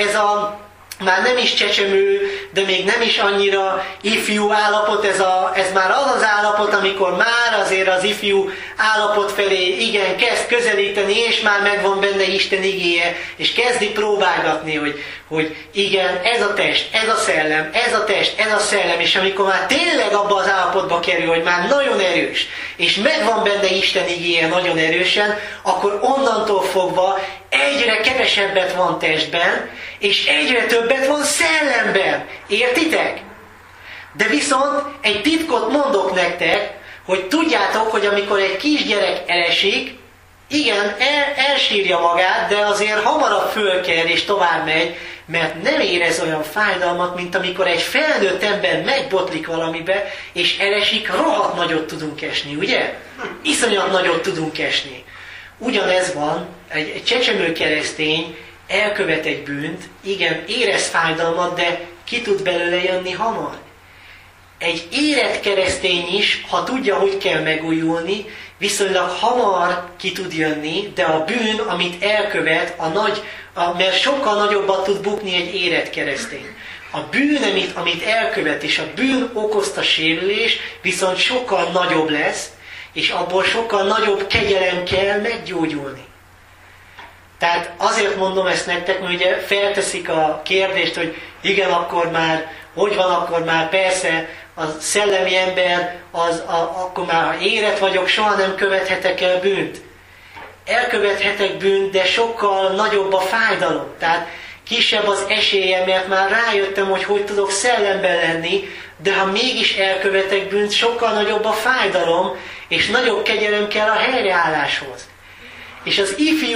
már nem is csecsemő, de még nem is annyira ifjú állapot, ez már az állapot, amikor már azért az ifjú állapot felé igen kezd közelíteni, és már megvan benne Isten igéje, és kezdi próbálgatni, hogy igen, ez a test, ez a szellem, ez a test, ez a szellem, és amikor már tényleg abba az állapotba kerül, hogy már nagyon erős, és megvan benne Isten igéje nagyon erősen, akkor onnantól fogva egyre kevesebbet van testben, és egyre többet van szellemben. Értitek? De viszont egy titkot mondok nektek, hogy tudjátok, hogy amikor egy kisgyerek elesik, igen, elsírja magát, de azért hamarabb fölkel és tovább megy, mert nem érez olyan fájdalmat, mint amikor egy felnőtt ember megbotlik valamibe, és elesik, rohadt nagyot tudunk esni, ugye? Iszonyat nagyot tudunk esni. Ugyanez van, egy csecsemő keresztény elkövet egy bűnt, igen, érez fájdalmat, de ki tud belőle jönni hamar. Egy érett keresztény is, ha tudja, hogy kell megújulni, viszonylag hamar ki tud jönni, de a bűn, amit elkövet, mert sokkal nagyobbat tud bukni egy érett keresztény. A bűn, amit elkövet, és a bűn okozta sérülés, viszont sokkal nagyobb lesz, és abból sokkal nagyobb kegyelem kell meggyógyulni. Tehát azért mondom ezt nektek, mert ugye felteszik a kérdést, hogy igen, akkor már, hogy van akkor már, persze, a szellemi ember, akkor már, ha érett vagyok, soha nem követhetek el bűnt. Elkövethetek bűnt, de sokkal nagyobb a fájdalom. Tehát kisebb az esélye, mert már rájöttem, hogy tudok szellemben lenni, de ha mégis elkövetek bűnt, sokkal nagyobb a fájdalom, és nagyobb kegyelem kell a helyreálláshoz. És az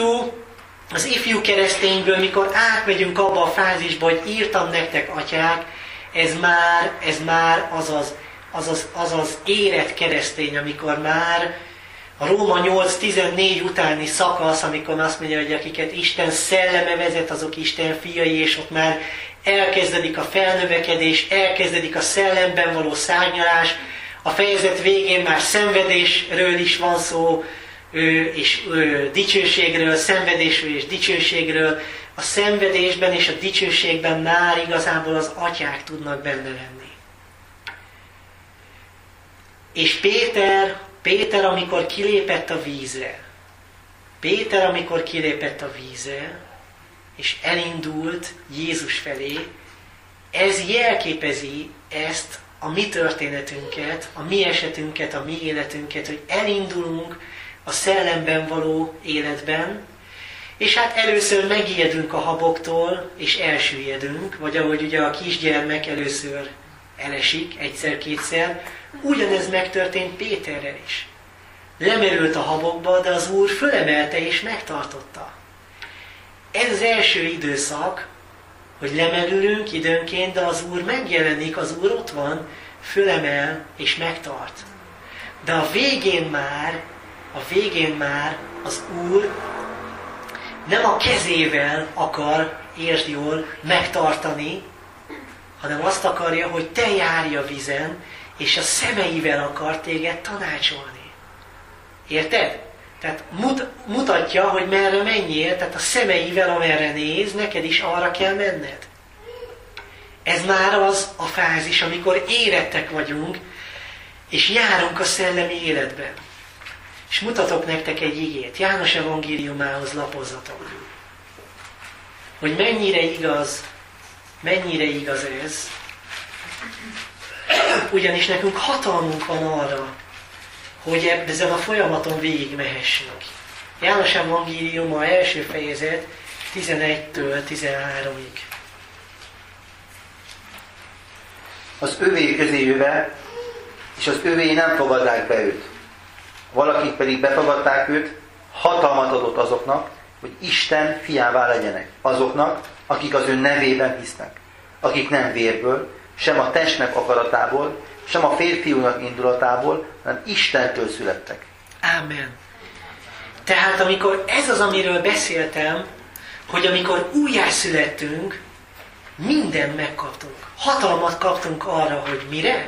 ifjú keresztényből, mikor átmegyünk abba a fázisba, hogy írtam nektek, atyák, ez már az érett keresztény, amikor már a Róma 8.14 utáni szakasz, amikor azt mondja, hogy akiket Isten szelleme vezet, azok Isten fiai, és ott már elkezdődik a felnövekedés, elkezdődik a szellemben való szárnyalás, a fejezet végén már szenvedésről is van szó, és dicsőségről, szenvedésről és dicsőségről. A szenvedésben és a dicsőségben már igazából az atyák tudnak benne lenni. És Péter, amikor kilépett a vízre, és elindult Jézus felé, ez jelképezi ezt a mi történetünket, a mi esetünket, a mi életünket, hogy elindulunk a szellemben való életben, és hát először megijedünk a haboktól, és elsüllyedünk, vagy ahogy ugye a kisgyermek először elesik, egyszer-kétszer, ugyanez megtörtént Péterrel is. Lemerült a habokba, de az Úr fölemelte és megtartotta. Ez az első időszak, hogy lemerülünk időnként, de az Úr megjelenik, az Úr ott van, fölemel és megtart. De a végén már az Úr nem a kezével akar, értsd jól, megtartani, hanem azt akarja, hogy te járj a vizen, és a szemeivel akar téged tanácsolni. Érted? Tehát mutatja, hogy merre menjél, tehát a szemeivel, amerre néz, neked is arra kell menned. Ez már az a fázis, amikor érettek vagyunk, és járunk a szellemi életben. És mutatok nektek egy igét. János evangéliumához lapozzatok. Hogy mennyire igaz ez. Ugyanis nekünk hatalmunk van arra, hogy ezen a folyamaton végig mehessünk. János evangéliuma első fejezet 11-től 13-ig. Az övé közé jöve, és az övé nem fogadták be őt. Valakik pedig befogadták őt, hatalmat adott azoknak, hogy Isten fiává legyenek. Azoknak, akik az ő nevében hisznek. Akik nem vérből, sem a testnek akaratából, sem a férfiúnak indulatából, hanem Istentől születtek. Ámen. Tehát amikor ez az, amiről beszéltem, hogy amikor újjászülettünk, mindent megkaptunk. Hatalmat kaptunk arra, hogy mire?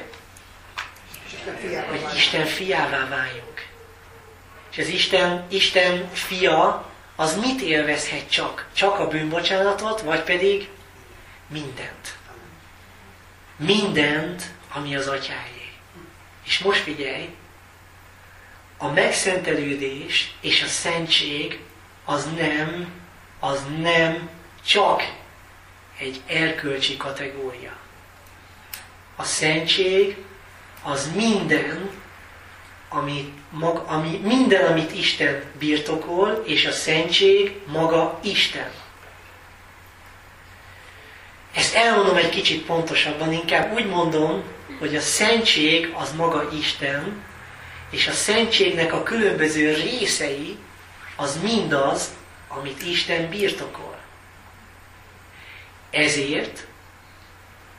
Hogy Isten fiává váljunk. És az Isten fia, az mit élvezhet csak? Csak a bűnbocsánatot, vagy pedig mindent. Mindent, ami az atyáé. És most figyelj, a megszentelődés és a szentség az nem csak egy erkölcsi kategória. A szentség az minden, amit Isten birtokol, és a szentség maga Isten. Ezt elmondom egy kicsit pontosabban, inkább úgy mondom, hogy a szentség az maga Isten, és a szentségnek a különböző részei az mindaz, amit Isten birtokol. Ezért a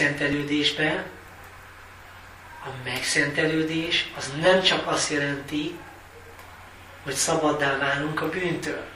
megszentelődés az nem csak azt jelenti, hogy szabaddá válunk a bűntől.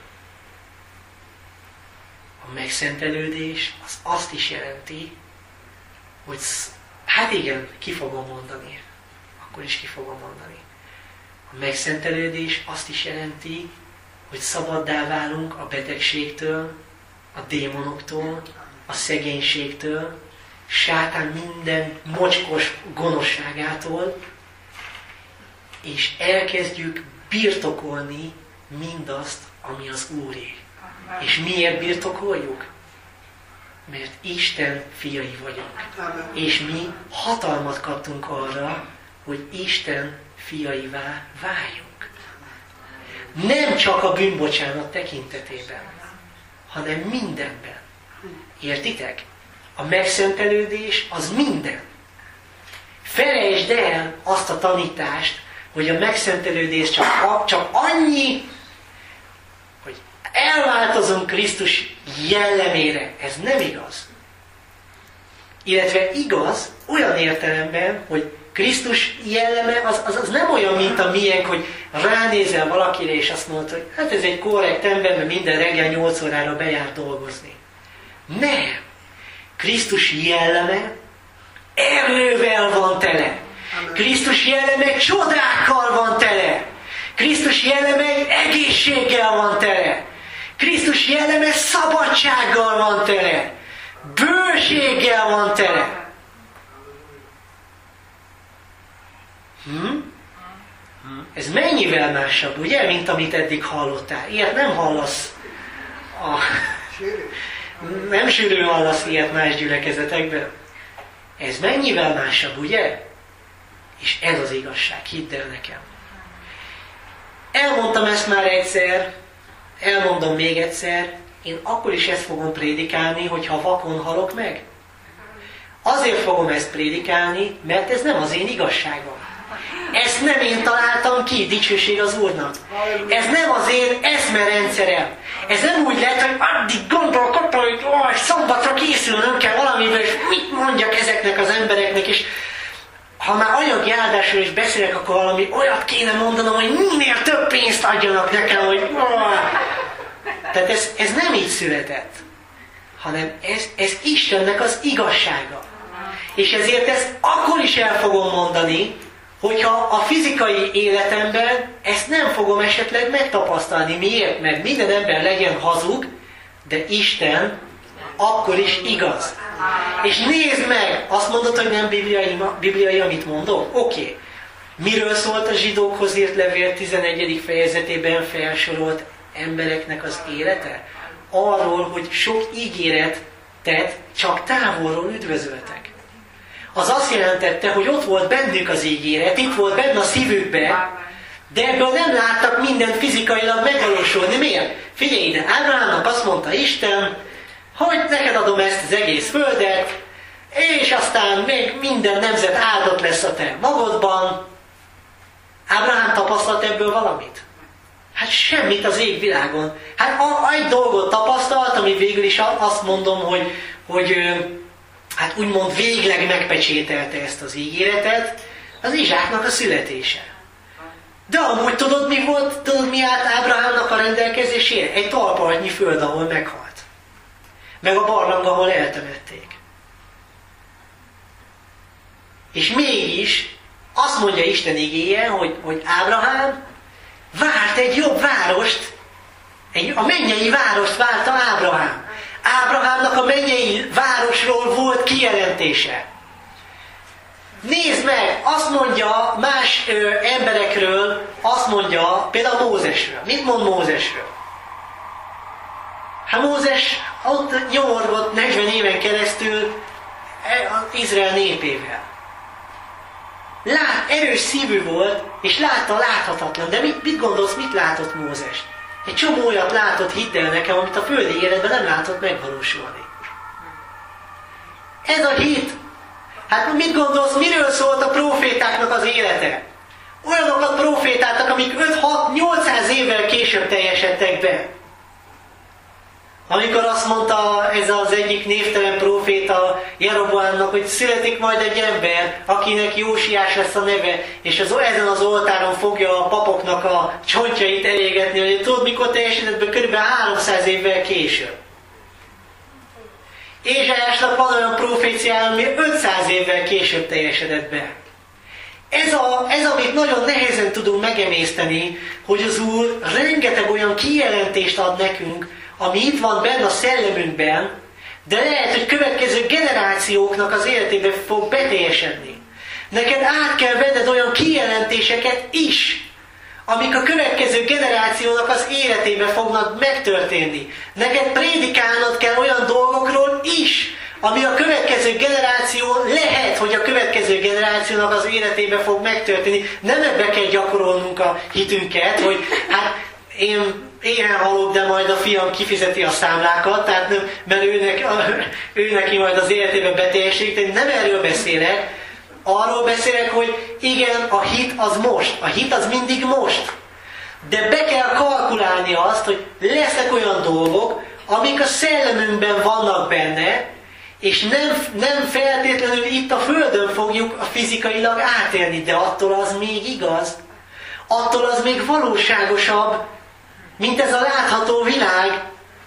A megszentelődés az azt is jelenti, hogy hát igen, ki fogom mondani. Akkor is ki fogom mondani. A megszentelődés azt is jelenti, hogy szabaddá válunk a betegségtől, a démonoktól, a szegénységtől, sátán minden mocskos gonoszságától, és elkezdjük birtokolni mindazt, ami az Úré. És miért birtokoljuk? Mert Isten fiai vagyunk. És mi hatalmat kaptunk arra, hogy Isten fiaivá váljunk. Nem csak a bűnbocsánat tekintetében, hanem mindenben. Értitek? A megszentelődés az minden. Felejtsd el azt a tanítást, hogy a megszentelődés csak annyi, hogy elváltozunk Krisztus jellemére. Ez nem igaz. Illetve igaz olyan értelemben, hogy Krisztus jelleme az nem olyan, mint a miénk, hogy ránézel valakire, és azt mondod, hogy hát ez egy korrekt ember, mert minden reggel 8 órára bejár dolgozni. Nem! Krisztus jelleme erővel van tele. Krisztus jelleme csodákkal van tele. Krisztus jelleme egészséggel van tele. Krisztus jelleme szabadsággal van tele. Bőséggel van tele. Ez mennyivel másabb, ugye, mint amit eddig hallottál. Ilyet nem hallasz. Nem sűrűn hallasz ilyet más gyülekezetekben. Ez mennyivel másabb, ugye? És ez az igazság, hidd el nekem. Elmondtam ezt már egyszer, elmondom még egyszer, én akkor is ezt fogom prédikálni, hogyha vakon halok meg. Azért fogom ezt prédikálni, mert ez nem az én igazságom. Ezt nem én találtam ki, dicsőség az Úrnak. Ez nem az én eszmerendszerem. Ez nem úgy lehet, hogy addig gondolkodtam, hogy szombatra készülnöm kell valamiből, és mit mondjak ezeknek az embereknek, és ha már anyagi áldásról is beszélek, akkor valami olyat kéne mondanom, hogy minél több pénzt adjanak nekem, hogy... Tehát ez nem így született, hanem ez Istennek az igazsága. És ezért ezt akkor is el fogom mondani, hogyha a fizikai életemben ezt nem fogom esetleg megtapasztalni. Miért? Mert minden ember legyen hazug, de Isten akkor is igaz. És nézd meg, azt mondod, hogy nem bibliai, amit mondok? Oké. Miről szólt a zsidókhoz írt levél 11. fejezetében felsorolt embereknek az élete? Arról, hogy sok ígéretet csak távolról üdvözöltek. Az azt jelentette, hogy ott volt bennük az ígéret, itt volt benne a szívükbe, de ebből nem láttak mindent fizikailag megvalósulni. Miért? Figyelj ide, Ábrahámnak azt mondta Isten, hogy neked adom ezt az egész földet, és aztán még minden nemzet áldott lesz a te magodban. Ábrahám tapasztalt ebből valamit? Hát semmit az égvilágon. Hát egy dolgot tapasztalt, ami végül is azt mondom, hogy hát úgymond végleg megpecsételte ezt az ígéretet, az Izsáknak a születése. De amúgy tudod, mi volt? Tudod, mi állt Ábrahámnak a rendelkezésére? Egy talpaltnyi föld, ahol meghalt. Meg a barlang, ahol eltemették. És mégis azt mondja Isten igéje, hogy Ábrahám várt egy jobb várost, a mennyei várost várta Ábrahám. Ábrahámnak a mennyei városról volt kijelentése. Nézd meg, azt mondja más emberekről, azt mondja például Mózesről. Mit mond Mózesről? Hát Mózes ott nyomorgott 40 éven keresztül az Izrael népével. Erős szívű volt, és látta a láthatatlan. De mit gondolsz, mit látott Mózes? Egy csomó olyat látott, hidd el nekem, amit a földi életben nem látott megvalósulni. Ez a hit. Hát mit gondolsz, miről szólt a prófétáknak az élete? Olyanokat prófétáltak, amik 5-6-800 évvel később teljesedtek be. Amikor azt mondta ez az egyik névtelen próféta Jeroboamnak, hogy születik majd egy ember, akinek Jósiás lesz a neve, és ezen az oltáron fogja a papoknak a csontjait elégetni, hogy tudod, mikor teljesedett be? Körülbelül 300 évvel később. Ézsaiásnak van olyan proféciája, ami 500 évvel később teljesedett be. Ez, amit nagyon nehezen tudunk megemészteni, hogy az Úr rengeteg olyan kijelentést ad nekünk, ami itt van benne a szellemünkben, de lehet, hogy következő generációknak az életében fog beteljesedni. Neked át kell venned olyan kijelentéseket is, amik a következő generációnak az életében fognak megtörténni. Neked prédikálnod kell olyan dolgokról is, ami a következő generáció lehet, hogy a következő generációnak az életében fog megtörténni. Nem ebbe kell gyakorolnunk a hitünket, hogy hát én éhen halok, de majd a fiam kifizeti a számlákat, tehát nem, mert ő neki majd az életében beteljesedik. Nem erről beszélek, arról beszélek, hogy igen, a hit az most, a hit az mindig most. De be kell kalkulálni azt, hogy lesznek olyan dolgok, amik a szellemünkben vannak benne, és nem feltétlenül itt a Földön fogjuk a fizikailag átélni, de attól az még igaz, attól az még valóságosabb, mint ez a látható világ.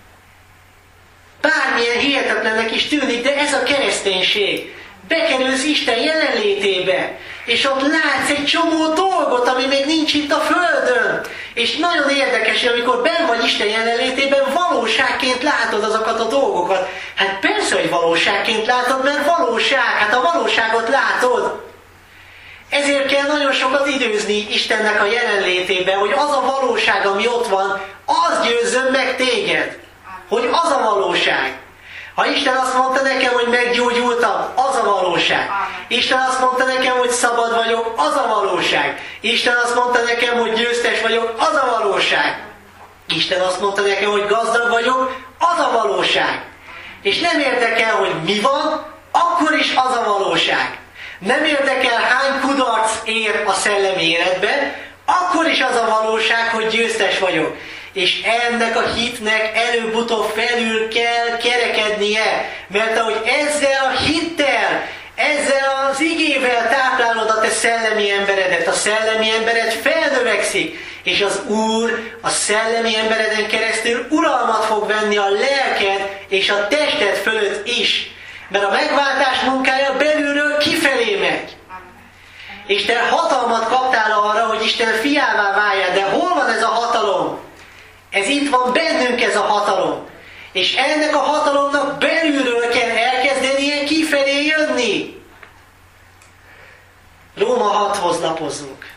Bármilyen hihetetlennek is tűnik, de ez a kereszténység. Bekerülsz Isten jelenlétébe, és ott látsz egy csomó dolgot, ami még nincs itt a Földön. És nagyon érdekes, hogy amikor benn vagy Isten jelenlétében, valóságként látod azokat a dolgokat. Hát persze, hogy valóságként látod, mert valóság, hát a valóságot látod. Ezért kell nagyon sokat időzni Istennek a jelenlétében, hogy az a valóság, ami ott van, az győzzön meg téged. Hogy az a valóság. Ha Isten azt mondta nekem, hogy meggyógyultam, az a valóság. Isten azt mondta nekem, hogy szabad vagyok, az a valóság. Isten azt mondta nekem, hogy győztes vagyok, az a valóság. Isten azt mondta nekem, hogy gazdag vagyok, az a valóság. És nem érdekel, hogy mi van, akkor is az a valóság. Nem érdekel, hány kudarc ér a szellemi életben, akkor is az a valóság, hogy győztes vagyok. És ennek a hitnek előbb-utóbb felül kell kerekednie, mert ahogy ezzel a hittel, ezzel az igével táplálod a te szellemi emberedet, a szellemi embered felnövekszik, és az Úr a szellemi embereden keresztül uralmat fog venni a lelked és a tested fölött is. Mert a megváltás munkája belülről kifelé megy. És te hatalmat kaptál arra, hogy Isten fiává váljál, de hol van ez a hatalom? Ez itt van bennünk, ez a hatalom. És ennek a hatalomnak belülről kell elkezdenie kifelé jönni. Róma 6-hoz lapozzunk.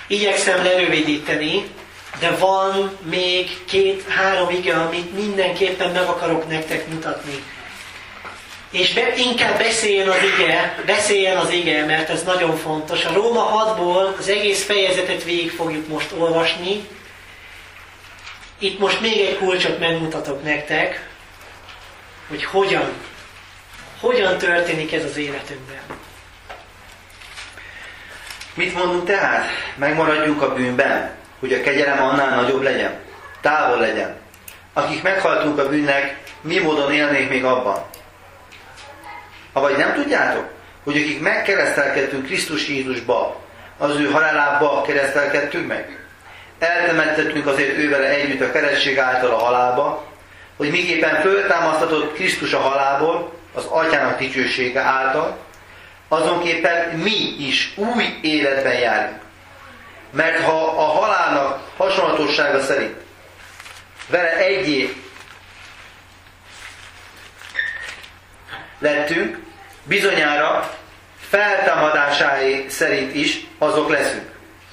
Igyekszem lerövidíteni, de van még 2-3 ige, amit mindenképpen meg akarok nektek mutatni. És inkább beszéljen az ige, mert ez nagyon fontos. A Róma 6-ból az egész fejezetet végig fogjuk most olvasni. Itt most még egy kulcsot megmutatok nektek, hogy hogyan történik ez az életünkben. Mit mondunk tehát? Megmaradjunk a bűnben, hogy a kegyelem annál nagyobb legyen, távol legyen. Akik meghaltunk a bűnnek, mi módon élnék még abban? Avagy nem tudjátok, hogy akik megkeresztelkedtünk Krisztus Jézusba, az ő halálába keresztelkedtünk meg? Eltemettettünk azért ővele együtt a keresztség által a halálba, hogy miképpen föltámasztatott Krisztus a halálból, az Atyának dicsősége által, azonképpen mi is új életben járunk. Mert ha a halálnak hasonlatossága szerint vele egyé lettünk, bizonyára feltámadásáé szerint is azok leszünk.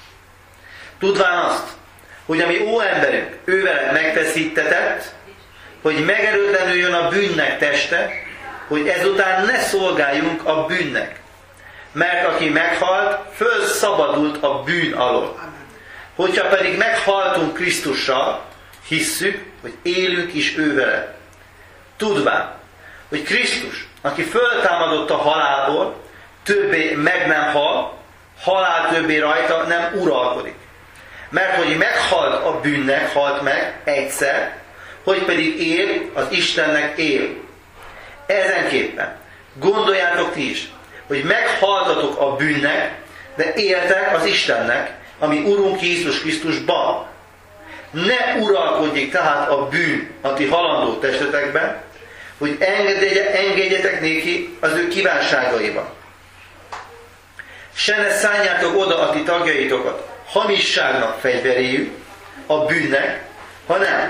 Tudván azt, hogy a mi óemberünk ővele megfeszítetett, hogy megerőtlenüljön a bűnnek teste, hogy ezután ne szolgáljunk a bűnnek. Mert aki meghalt, fölszabadult a bűn alól. Hogyha pedig meghaltunk Krisztussal, hisszük, hogy élünk is ővele. Tudván, hogy Krisztus, aki föltámadott a halálból, többé meg nem hal, halál többé rajta nem uralkodik. Mert hogy meghalt a bűnnek, halt meg egyszer, hogy pedig él, az Istennek él. Ezenképpen gondoljátok ti is, hogy meghaltatok a bűnnek, de éltek az Istennek, ami Urunk Jézus Krisztusban. Ne uralkodjék tehát a bűn a ti halandó testetekben, hogy engedjetek néki az ő kívánságaiban. Se ne szálljátok oda a ti tagjaitokat hamisságnak fegyveréjű, a bűnnek, hanem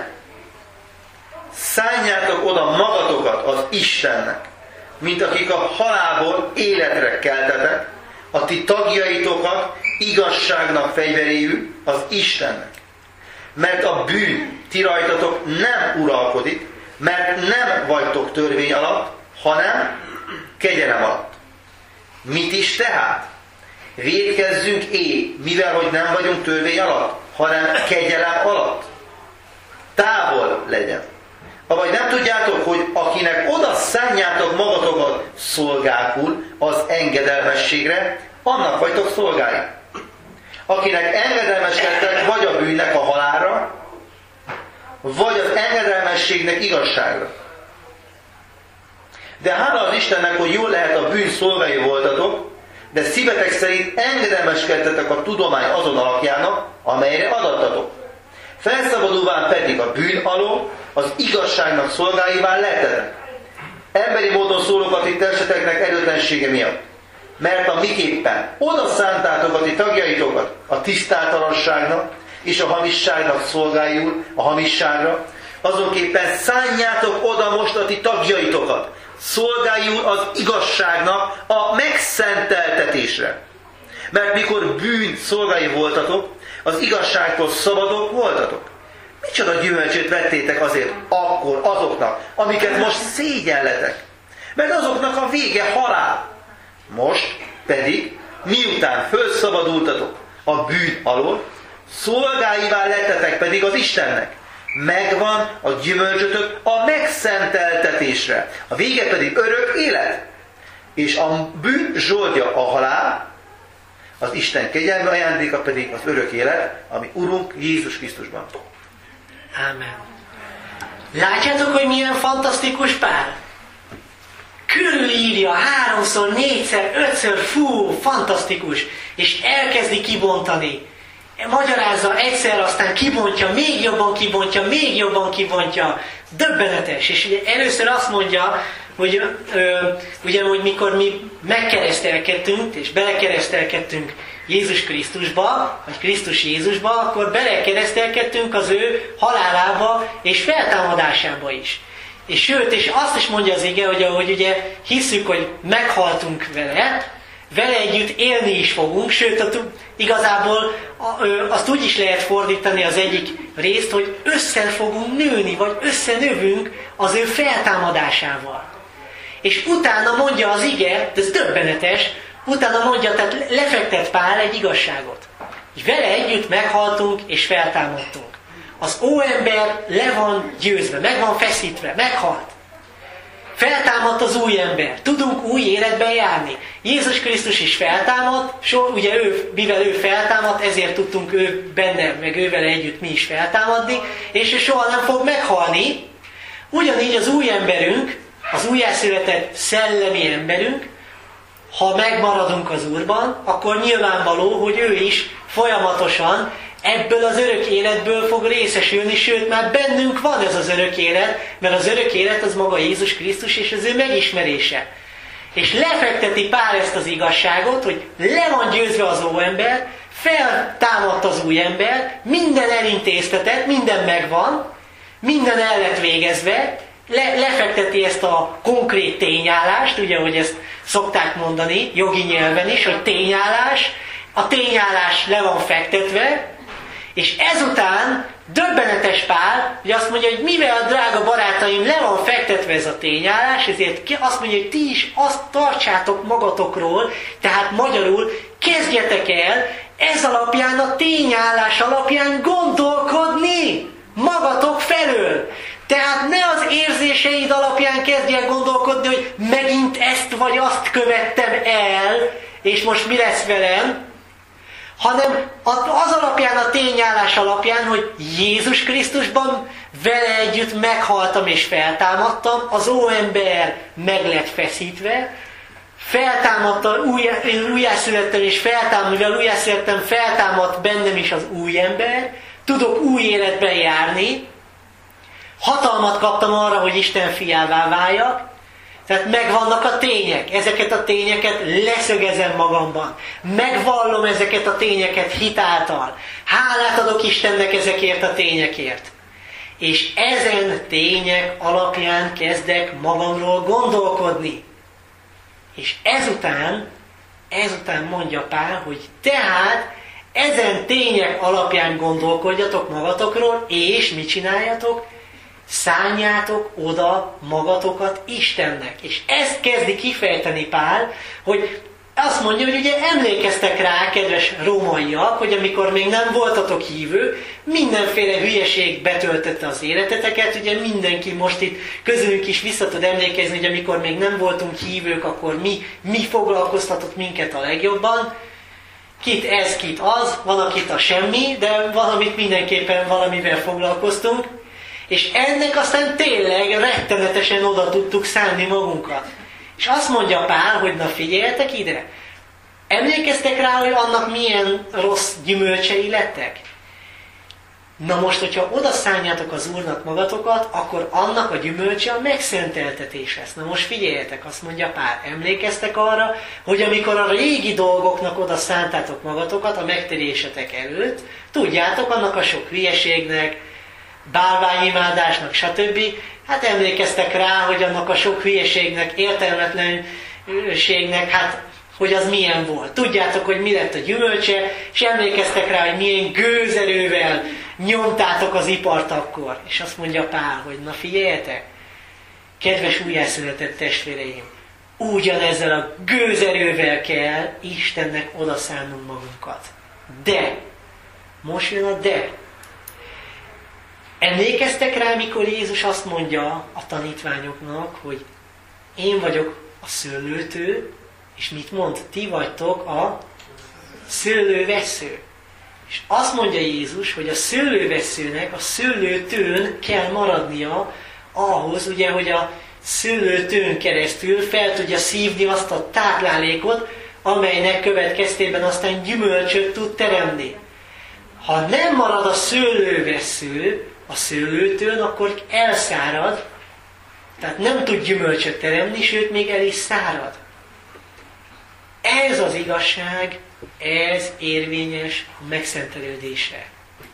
szálljátok oda magatokat az Istennek, mint akik a halálból életre keltetek, a ti tagjaitokat igazságnak fegyveréjű az Istennek. Mert a bűn ti rajtatok nem uralkodik, mert nem vagytok törvény alatt, hanem kegyelem alatt. Mit is tehát? Vétkezzünk mivel hogy nem vagyunk törvény alatt, hanem kegyelem alatt? Távol legyen. Avagy nem tudjátok, hogy akinek oda szánjátok magatokat szolgákul az engedelmességre, annak vagytok szolgái. Akinek engedelmeskedtek vagy a bűnnek a halálra, vagy az engedelmességnek igazságra. De hála az Istennek, hogy jól lehet a bűn szolgái voltatok, de szívetek szerint engedelmeskedtetek a tudomány azon alakjának, amelyre adattatok. Felszabadulván pedig a bűn alól, az igazságnak szolgáivá lettetek. Emberi módon szólok a ti testeteknek erőtlensége miatt. Mert amiképpen oda szántátok a ti tagjaitokat a tisztátalanságnak és a hamisságnak szolgájul, a hamisságra, azonképpen szánjátok oda most a ti tagjaitokat, szolgájul az igazságnak a megszenteltetésre. Mert mikor bűn szolgái voltatok, az igazságtól szabadok voltatok. Micsoda gyümölcsöt vettétek azért akkor azoknak, amiket most szégyelletek? Mert azoknak a vége halál. Most pedig, miután fölszabadultatok a bűn alól, szolgáivá lettetek pedig az Istennek. Megvan a gyümölcsötök a megszenteltetésre. A vége pedig örök élet. És a bűn zsoldja a halál, az Isten kegyelmi ajándéka pedig az örök élet, ami Urunk Jézus Krisztusban. Ámen. Látjátok, hogy milyen fantasztikus Pál? Körülírja 3-szor, 4-szer, 5-ször, fantasztikus. És elkezdi kibontani. Magyarázza egyszer, aztán kibontja, még jobban kibontja. Döbbenetes. És ugye először azt mondja, hogy hogy mikor mi megkeresztelkedtünk, és belekeresztelkedtünk Jézus Krisztusba, vagy Krisztus Jézusba, akkor belekeresztelkedtünk az ő halálába és feltámadásába is. És sőt, és azt is mondja az ige, hogy ahogy ugye hisszük, hogy meghaltunk vele, vele együtt élni is fogunk, sőt, igazából azt úgy is lehet fordítani az egyik részt, hogy össze fogunk nőni, vagy összenövünk az ő feltámadásával. És utána mondja az ige, ez döbbenetes, utána mondja, tehát lefektet Pál egy igazságot. Hogy vele együtt meghaltunk és feltámadtunk. Az óember le van győzve, meg van feszítve, meghalt. Feltámadt az új ember. Tudunk új életben járni. Jézus Krisztus is feltámadt, ugye mivel ő feltámadt, ezért tudtunk ő benne, meg ővel együtt mi is feltámadni, és ő soha nem fog meghalni. Ugyanígy az új emberünk, az újjászületett szellemi emberünk, ha megmaradunk az Úrban, akkor nyilvánvaló, hogy ő is folyamatosan ebből az örök életből fog részesülni, sőt már bennünk van ez az örök élet, mert az örök élet az maga Jézus Krisztus és az ő megismerése. És lefekteti Pál ezt az igazságot, hogy le van győzve az óember, feltámadt az új ember, minden elintéztetett, minden megvan, minden el lett végezve, lefekteti ezt a konkrét tényállást, ugye, hogy ezt szokták mondani jogi nyelven is, hogy tényállás, a tényállás le van fektetve, és ezután döbbenetes Pál, hogy azt mondja, hogy mivel, drága barátaim, le van fektetve ez a tényállás, ezért azt mondja, hogy ti is azt tartsátok magatokról, tehát magyarul kezdjetek el ez alapján, a tényállás alapján gondolkodni magatok felől. Tehát ne az érzéseid alapján kezdj el gondolkodni, hogy megint ezt vagy azt követtem el, és most mi lesz velem, hanem az alapján, a tényállás alapján, hogy Jézus Krisztusban vele együtt meghaltam és feltámadtam, az óember meg lett feszítve, feltámadtam, újjászülettem és mivel újjászülettem, feltámadt bennem is az új ember, tudok új életben járni, hatalmat kaptam arra, hogy Isten fiává váljak, tehát megvannak a tények, ezeket a tényeket leszögezem magamban. Megvallom ezeket a tényeket hitáltal. Hálát adok Istennek ezekért a tényekért. És ezen tények alapján kezdek magamról gondolkodni. És ezután mondja Pál, hogy tehát ezen tények alapján gondolkodjatok magatokról, és mit csináljatok? Szánjátok oda magatokat Istennek. És ezt kezdi kifejteni Pál, hogy azt mondja, hogy ugye emlékeztek rá, kedves rómaiak, hogy amikor még nem voltatok hívő, mindenféle hülyeség betöltötte az életeteket, ugye mindenki most itt közülünk is vissza tud emlékezni, hogy amikor még nem voltunk hívők, akkor mi foglalkoztatott minket a legjobban. Kit ez, kit az, van akit a semmi, de valamit mindenképpen valamivel foglalkoztunk. És ennek aztán tényleg rettenetesen oda tudtuk szánni magunkat. És azt mondja Pál, hogy na figyeljetek ide, emlékeztek rá, hogy annak milyen rossz gyümölcsei lettek? Na most, hogyha oda szánjátok az Úrnak magatokat, akkor annak a gyümölcse a megszenteltetés lesz. Na most figyeljetek, azt mondja Pál, emlékeztek arra, hogy amikor a régi dolgoknak oda szántátok magatokat a megtérésetek előtt, tudjátok, annak a sok hülyeségnek, bálványimádásnak, stb. Hát emlékeztek rá, hogy annak a sok hülyeségnek, értelmetlenségnek, hát hogy az milyen volt. Tudjátok, hogy mi lett a gyümölcse, és emlékeztek rá, hogy milyen gőzerővel nyomtátok az ipart akkor. És azt mondja Pál, hogy na figyeljetek, kedves újjászületett testvéreim, ugyanezzel a gőzerővel kell Istennek odaszánnunk magunkat. De, most jön a de. Emlékeztek rá, mikor Jézus azt mondja a tanítványoknak, hogy én vagyok a szőlőtő, és mit mond? Ti vagytok a szőlővessző. És azt mondja Jézus, hogy a szőlővesszőnek a szőlőtőn kell maradnia ahhoz, ugye, hogy a szőlőtőn keresztül fel tudja szívni azt a táplálékot, amelynek következtében aztán gyümölcsöt tud teremni. Ha nem marad a szőlővessző a szőlőtőn, akkor elszárad, tehát nem tud gyümölcsöt teremni, sőt még el is szárad. Ez az igazság, ez érvényes a megszentelődésre.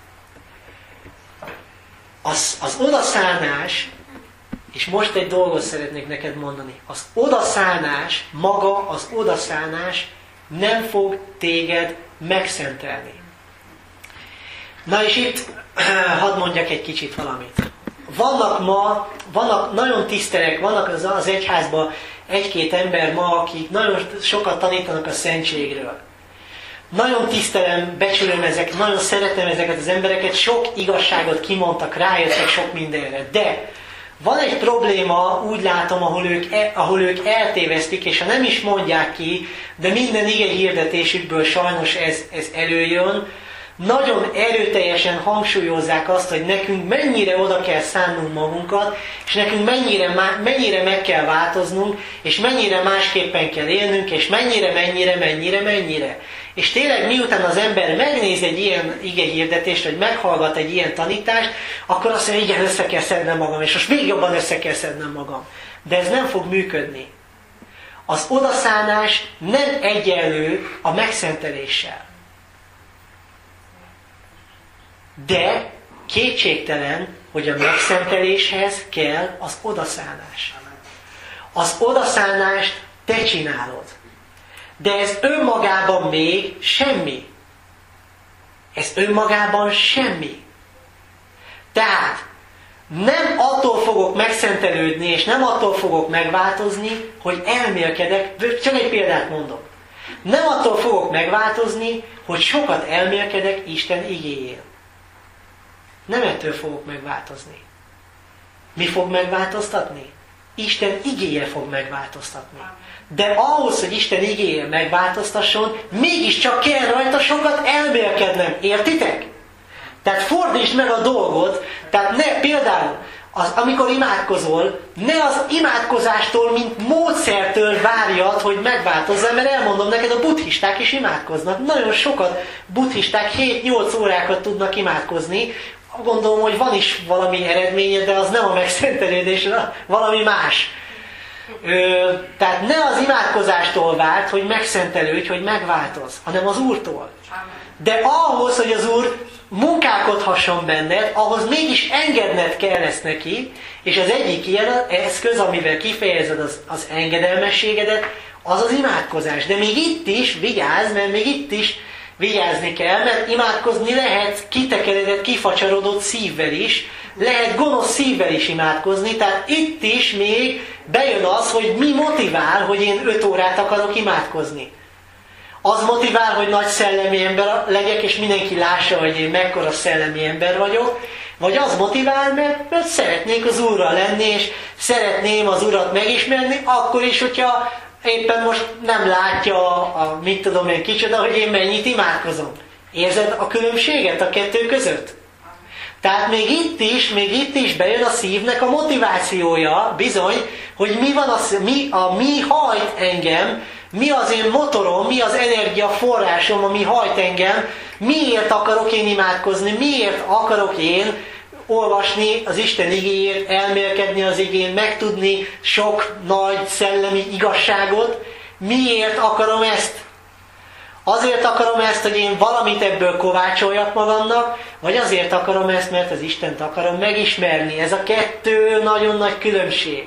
Az odaszánás, és most egy dolgot szeretnék neked mondani, az odaszánás, maga az odaszánás nem fog téged megszentelni. Na és itt hadd mondjak egy kicsit valamit. Vannak nagyon tisztelek, vannak az egyházban egy-két ember ma, akik nagyon sokat tanítanak a szentségről. Nagyon tisztelem, becsülöm ezeket, nagyon szeretem ezeket az embereket, sok igazságot kimondtak, rájöttek sok mindenre. De van egy probléma, úgy látom, ahol ők eltévesztik, és ha nem is mondják ki, de minden ige hirdetésükből sajnos ez előjön, nagyon erőteljesen hangsúlyozzák azt, hogy nekünk mennyire oda kell szánnunk magunkat, és nekünk mennyire meg kell változnunk, és mennyire másképpen kell élnünk, és mennyire. És tényleg miután az ember megnéz egy ilyen igehirdetést, vagy meghallgat egy ilyen tanítást, akkor azt mondja, igen, össze kell szednem magam, és most még jobban össze kell szednem magam. De ez nem fog működni. Az odaszánás nem egyenlő a megszenteléssel. De kétségtelen, hogy a megszenteléshez kell az odaszánás. Az odaszánást te csinálod. De ez önmagában még semmi. Ez önmagában semmi. Tehát nem attól fogok megszentelődni, és nem attól fogok megváltozni, hogy elmélkedek, csak egy példát mondok. Nem attól fogok megváltozni, hogy sokat elmélkedek Isten igéjén. Nem ettől fogok megváltozni. Mi fog megváltoztatni? Isten igéje fog megváltoztatni. De ahhoz, hogy Isten igéje megváltoztasson, mégiscsak kell rajta sokat elmélkednem. Értitek? Tehát fordítsd meg a dolgot, tehát ne például, amikor imádkozol, ne az imádkozástól, mint módszertől várjad, hogy megváltozzál, mert elmondom neked, a buddhisták is imádkoznak. Nagyon sokat buddhisták 7-8 órákat tudnak imádkozni. Gondolom, hogy van is valami eredménye, de az nem a megszentelődés, valami más. Tehát ne az imádkozástól várt, hogy megszentelődj, hogy megváltoz, hanem az Úrtól. De ahhoz, hogy az Úr munkálkodhasson benned, ahhoz mégis engedned kell ezt neki, és az egyik ilyen eszköz, amivel kifejezed az engedelmességedet, az az imádkozás. De még itt is vigyázz, mert még itt is vigyázni kell, mert imádkozni lehet kitekeredett, kifacsarodott szívvel is, lehet gonosz szívvel is imádkozni, tehát itt is még bejön az, hogy mi motivál, hogy én 5 órát akarok imádkozni. Az motivál, hogy nagy szellemi ember legyek, és mindenki lássa, hogy én mekkora szellemi ember vagyok, vagy az motivál, mert szeretnék az Úrral lenni, és szeretném az Urat megismerni, akkor is, hogyha éppen most nem látja mit tudom én kicsoda, hogy én mennyit imádkozom. Érzed a különbséget a kettő között? Tehát még itt is bejön a szívnek a motivációja, bizony, hogy mi hajt engem, mi az én motorom, mi az energiaforrásom, ami hajt engem, miért akarok én imádkozni, miért akarok én olvasni az Isten igéjét, elmélkedni az igén, megtudni sok nagy szellemi igazságot. Miért akarom ezt? Azért akarom ezt, hogy én valamit ebből kovácsoljak magamnak, vagy azért akarom ezt, mert az Istent akarom megismerni. Ez a kettő nagyon nagy különbség.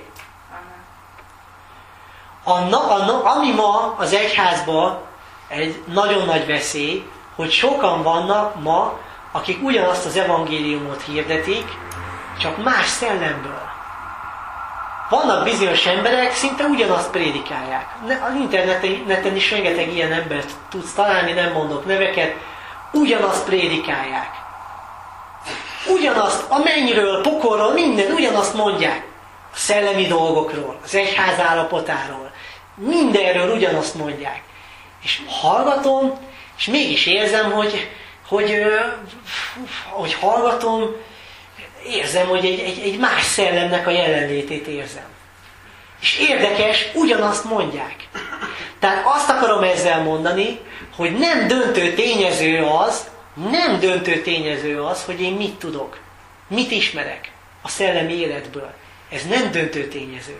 Ami ma az egyházban egy nagyon nagy veszély, hogy sokan vannak ma, akik ugyanazt az evangéliumot hirdetik, csak más szellemből. Vannak bizonyos emberek, szinte ugyanazt prédikálják. Az interneten is rengeteg ilyen embert tudsz találni, nem mondok neveket, ugyanazt prédikálják. Ugyanazt, a mennyről, pokolról, minden, ugyanazt mondják. A szellemi dolgokról, az egyház állapotáról, mindenről ugyanazt mondják. És hallgatom, és mégis érzem, hogy hallgatom, érzem, hogy egy más szellemnek a jelenlétét érzem. És érdekes, ugyanazt mondják. Tehát azt akarom ezzel mondani, hogy nem döntő tényező az, hogy én mit tudok, mit ismerek a szellemi életből. Ez nem döntő tényező.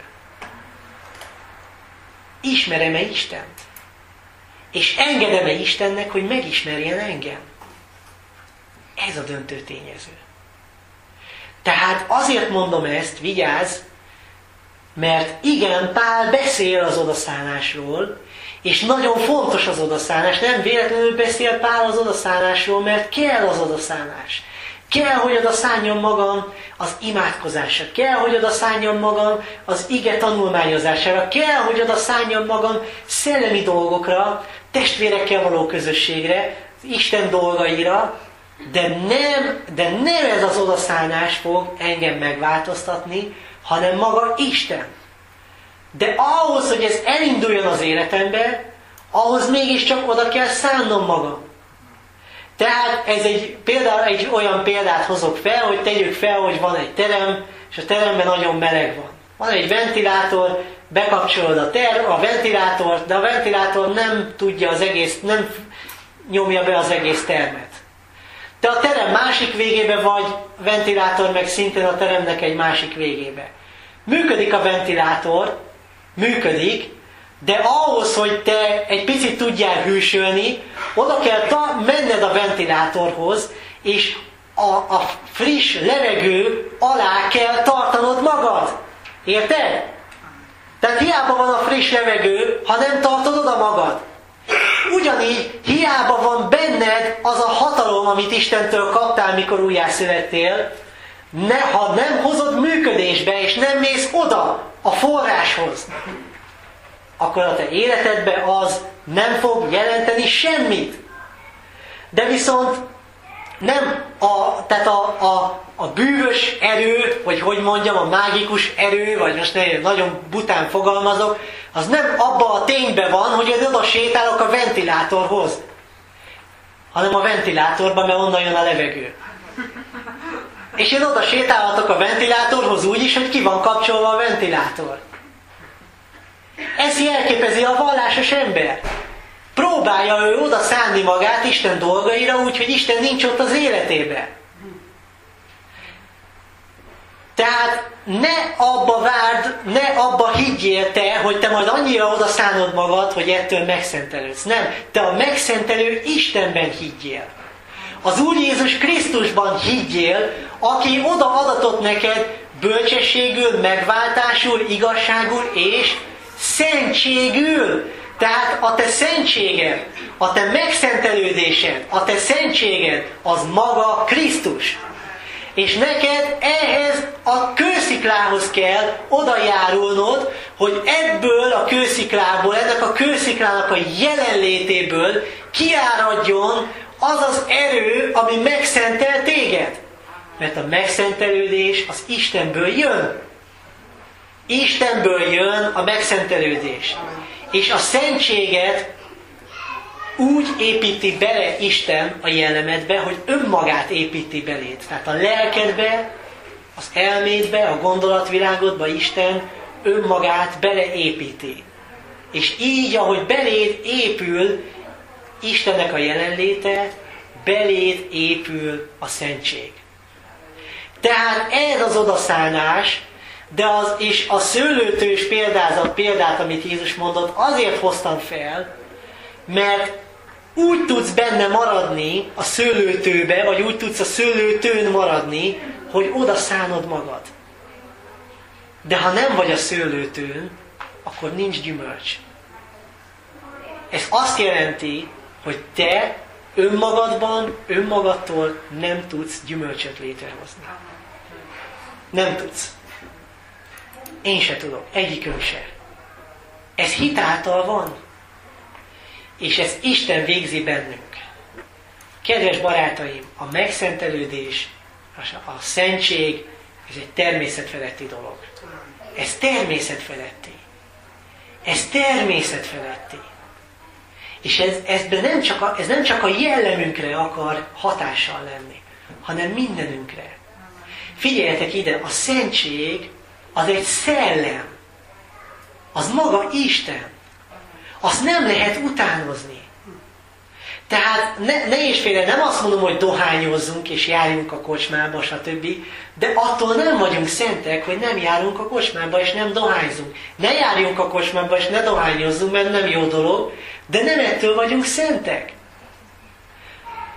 Ismerem-e Istent? És engedem-e Istennek, hogy megismerjen engem? Ez a döntő tényező. Tehát azért mondom ezt, vigyázz, Mert igen, Pál beszél az odaszánásról, és nagyon fontos az odaszánás. Nem véletlenül beszél Pál az odaszánásról, mert kell az odaszánás. Kell, hogy odaszánjon magam az imádkozásra. Kell, hogy odaszánjon magam az ige tanulmányozására. Kell, hogy odaszánjon magam szellemi dolgokra, testvérekkel való közösségre, Isten dolgaira, de nem ez az odaszánás fog engem megváltoztatni, hanem maga Isten. De ahhoz, hogy ez elinduljon az életembe, ahhoz mégiscsak oda kell szánnom magam. Tehát ez egy olyan példát hozok fel, hogy tegyük fel, hogy van egy terem, és a teremben nagyon meleg van. Van egy ventilátor, bekapcsolod a ventilátort, de a ventilátor nem tudja nem nyomja be az egész termet. Te a terem másik végébe vagy, a ventilátor meg szintén a teremnek egy másik végébe. Működik a ventilátor, működik, de ahhoz, hogy te egy picit tudjál hűsölni, oda kell menned a ventilátorhoz, és a friss levegő alá kell tartanod magad. Érted? Tehát hiába van a friss levegő, ha nem tartod oda magad. Ugyanígy hiába van benned az a hatalom, amit Istentől kaptál, mikor újjászülettél, ha nem hozod működésbe, és nem mész oda a forráshoz, akkor a te életedben az nem fog jelenteni semmit. De viszont nem a bűvös erő, vagy hogy mondjam, a mágikus erő, vagy most nagyon bután fogalmazok, az nem abban a tényben van, hogy én oda sétálok a ventilátorhoz, hanem a ventilátorban, mert onnan jön a levegő. És én oda sétálhatok a ventilátorhoz úgy is, hogy ki van kapcsolva a ventilátor. Ez jelképezi a vallásos ember. Próbálja ő oda szánni magát Isten dolgaira, úgyhogy Isten nincs ott az életében. Tehát ne abba higgyél te, hogy te majd annyira oda szánod magad, hogy ettől megszentelődsz. Nem, te a megszentelő Istenben higgyél. Az Úr Jézus Krisztusban higgyél, aki oda adatott neked bölcsességül, megváltásul, igazságul és szentségül. Tehát a te szentséged, a te megszentelődésed, a te szentséged az maga Krisztus. És neked ehhez a kősziklához kell odajárulnod, hogy ebből a kősziklából, ennek a kősziklának a jelenlétéből kiáradjon az az erő, ami megszentel téged. Mert a megszentelődés az Istenből jön. Istenből jön a megszentelődés. És a szentséget úgy építi bele Isten a jellemedbe, hogy önmagát építi beléd. Tehát a lelkedbe, az elmédbe, a gondolatvilágodba Isten önmagát beleépíti. És így, ahogy beléd épül Istennek a jelenléte, beléd épül a szentség. Tehát ez az odaszánás, és a szőlőtős példát, amit Jézus mondott, azért hoztam fel, mert úgy tudsz benne maradni a szőlőtőbe, vagy úgy tudsz a szőlőtőn maradni, hogy oda szánod magad. De ha nem vagy a szőlőtőn, akkor nincs gyümölcs. Ez azt jelenti, hogy te önmagadtól nem tudsz gyümölcsöt létrehozni. Nem tudsz. Én se tudok, egyikünk se. Ez hitáltal van. És ezt Isten végzi bennünk. Kedves barátaim, a megszentelődés, a szentség, ez egy természetfeletti dolog. Ez természetfeletti. Ez természetfeletti. És ez nem csak a jellemünkre akar hatással lenni, hanem mindenünkre. Figyeljetek ide, a szentség az egy szellem. Az maga Isten. Azt nem lehet utánozni. Tehát ne is félre, nem azt mondom, hogy dohányozzunk és járjunk a kocsmába, stb. De attól nem vagyunk szentek, hogy nem járunk a kocsmába és nem dohányzunk. Ne járjunk a kocsmába és ne dohányozzunk, mert nem jó dolog, de nem ettől vagyunk szentek.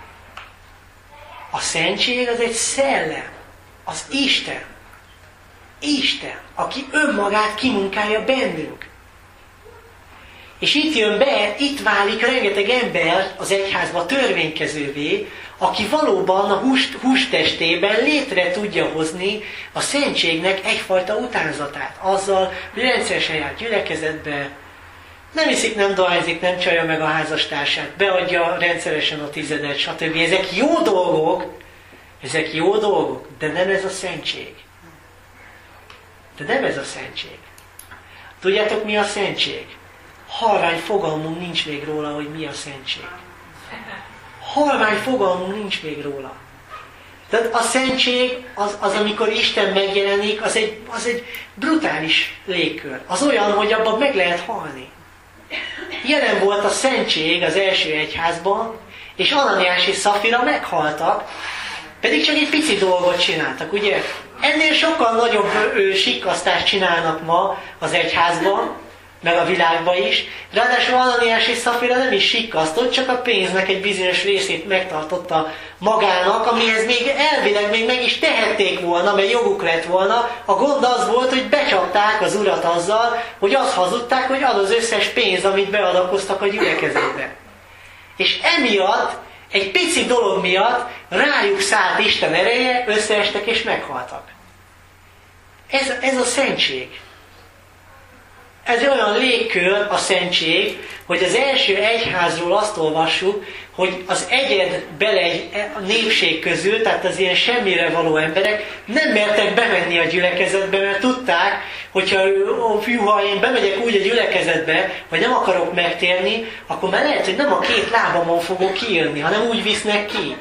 A szentség az egy szellem. Az Isten. Isten, aki önmagát kimunkálja bennünk. És itt jön be, itt válik rengeteg ember az egyházba törvénykezővé, aki valóban a hústestében létre tudja hozni a szentségnek egyfajta utánzatát. Azzal, hogy rendszeresen jár gyülekezetbe, nem iszik, nem dohányzik, nem csalja meg a házastársát, beadja rendszeresen a tizedet, stb. Ezek jó dolgok, de nem ez a szentség. De nem ez a szentség. Tudjátok, mi a szentség? Halvány fogalmunk nincs még róla, hogy mi a szentség. Halvány fogalmunk nincs még róla. Tehát a szentség, az amikor Isten megjelenik, az egy brutális légkör. Az olyan, hogy abban meg lehet halni. Jelen volt a szentség az első egyházban, és Ananiás és Szafira meghaltak, pedig csak egy pici dolgot csináltak, ugye? Ennél sokkal nagyobb sikkasztást csinálnak ma az egyházban, meg a világban is. Ráadásul Ananiás és Szafira nem is sikkasztott, csak a pénznek egy bizonyos részét megtartotta magának, amihez még elvileg még meg is tehették volna, mert joguk lett volna. A gond az volt, hogy becsapták az urat azzal, hogy azt hazudták, hogy ad az összes pénz, amit beadakoztak a gyülekezetbe. És emiatt, egy pici dolog miatt rájuk szállt Isten ereje, összeestek és meghaltak. Ez a szentség. Ez olyan légkör a szentség, hogy az első egyházról azt olvassuk, hogy az egyed bele a népség közül, tehát az ilyen semmire való emberek nem mertek bemenni a gyülekezetbe, mert tudták, hogyha ha én bemegyek úgy a gyülekezetbe, hogy nem akarok megtérni, akkor már lehet, hogy nem a két lábamon fogok kijönni, hanem úgy visznek ki.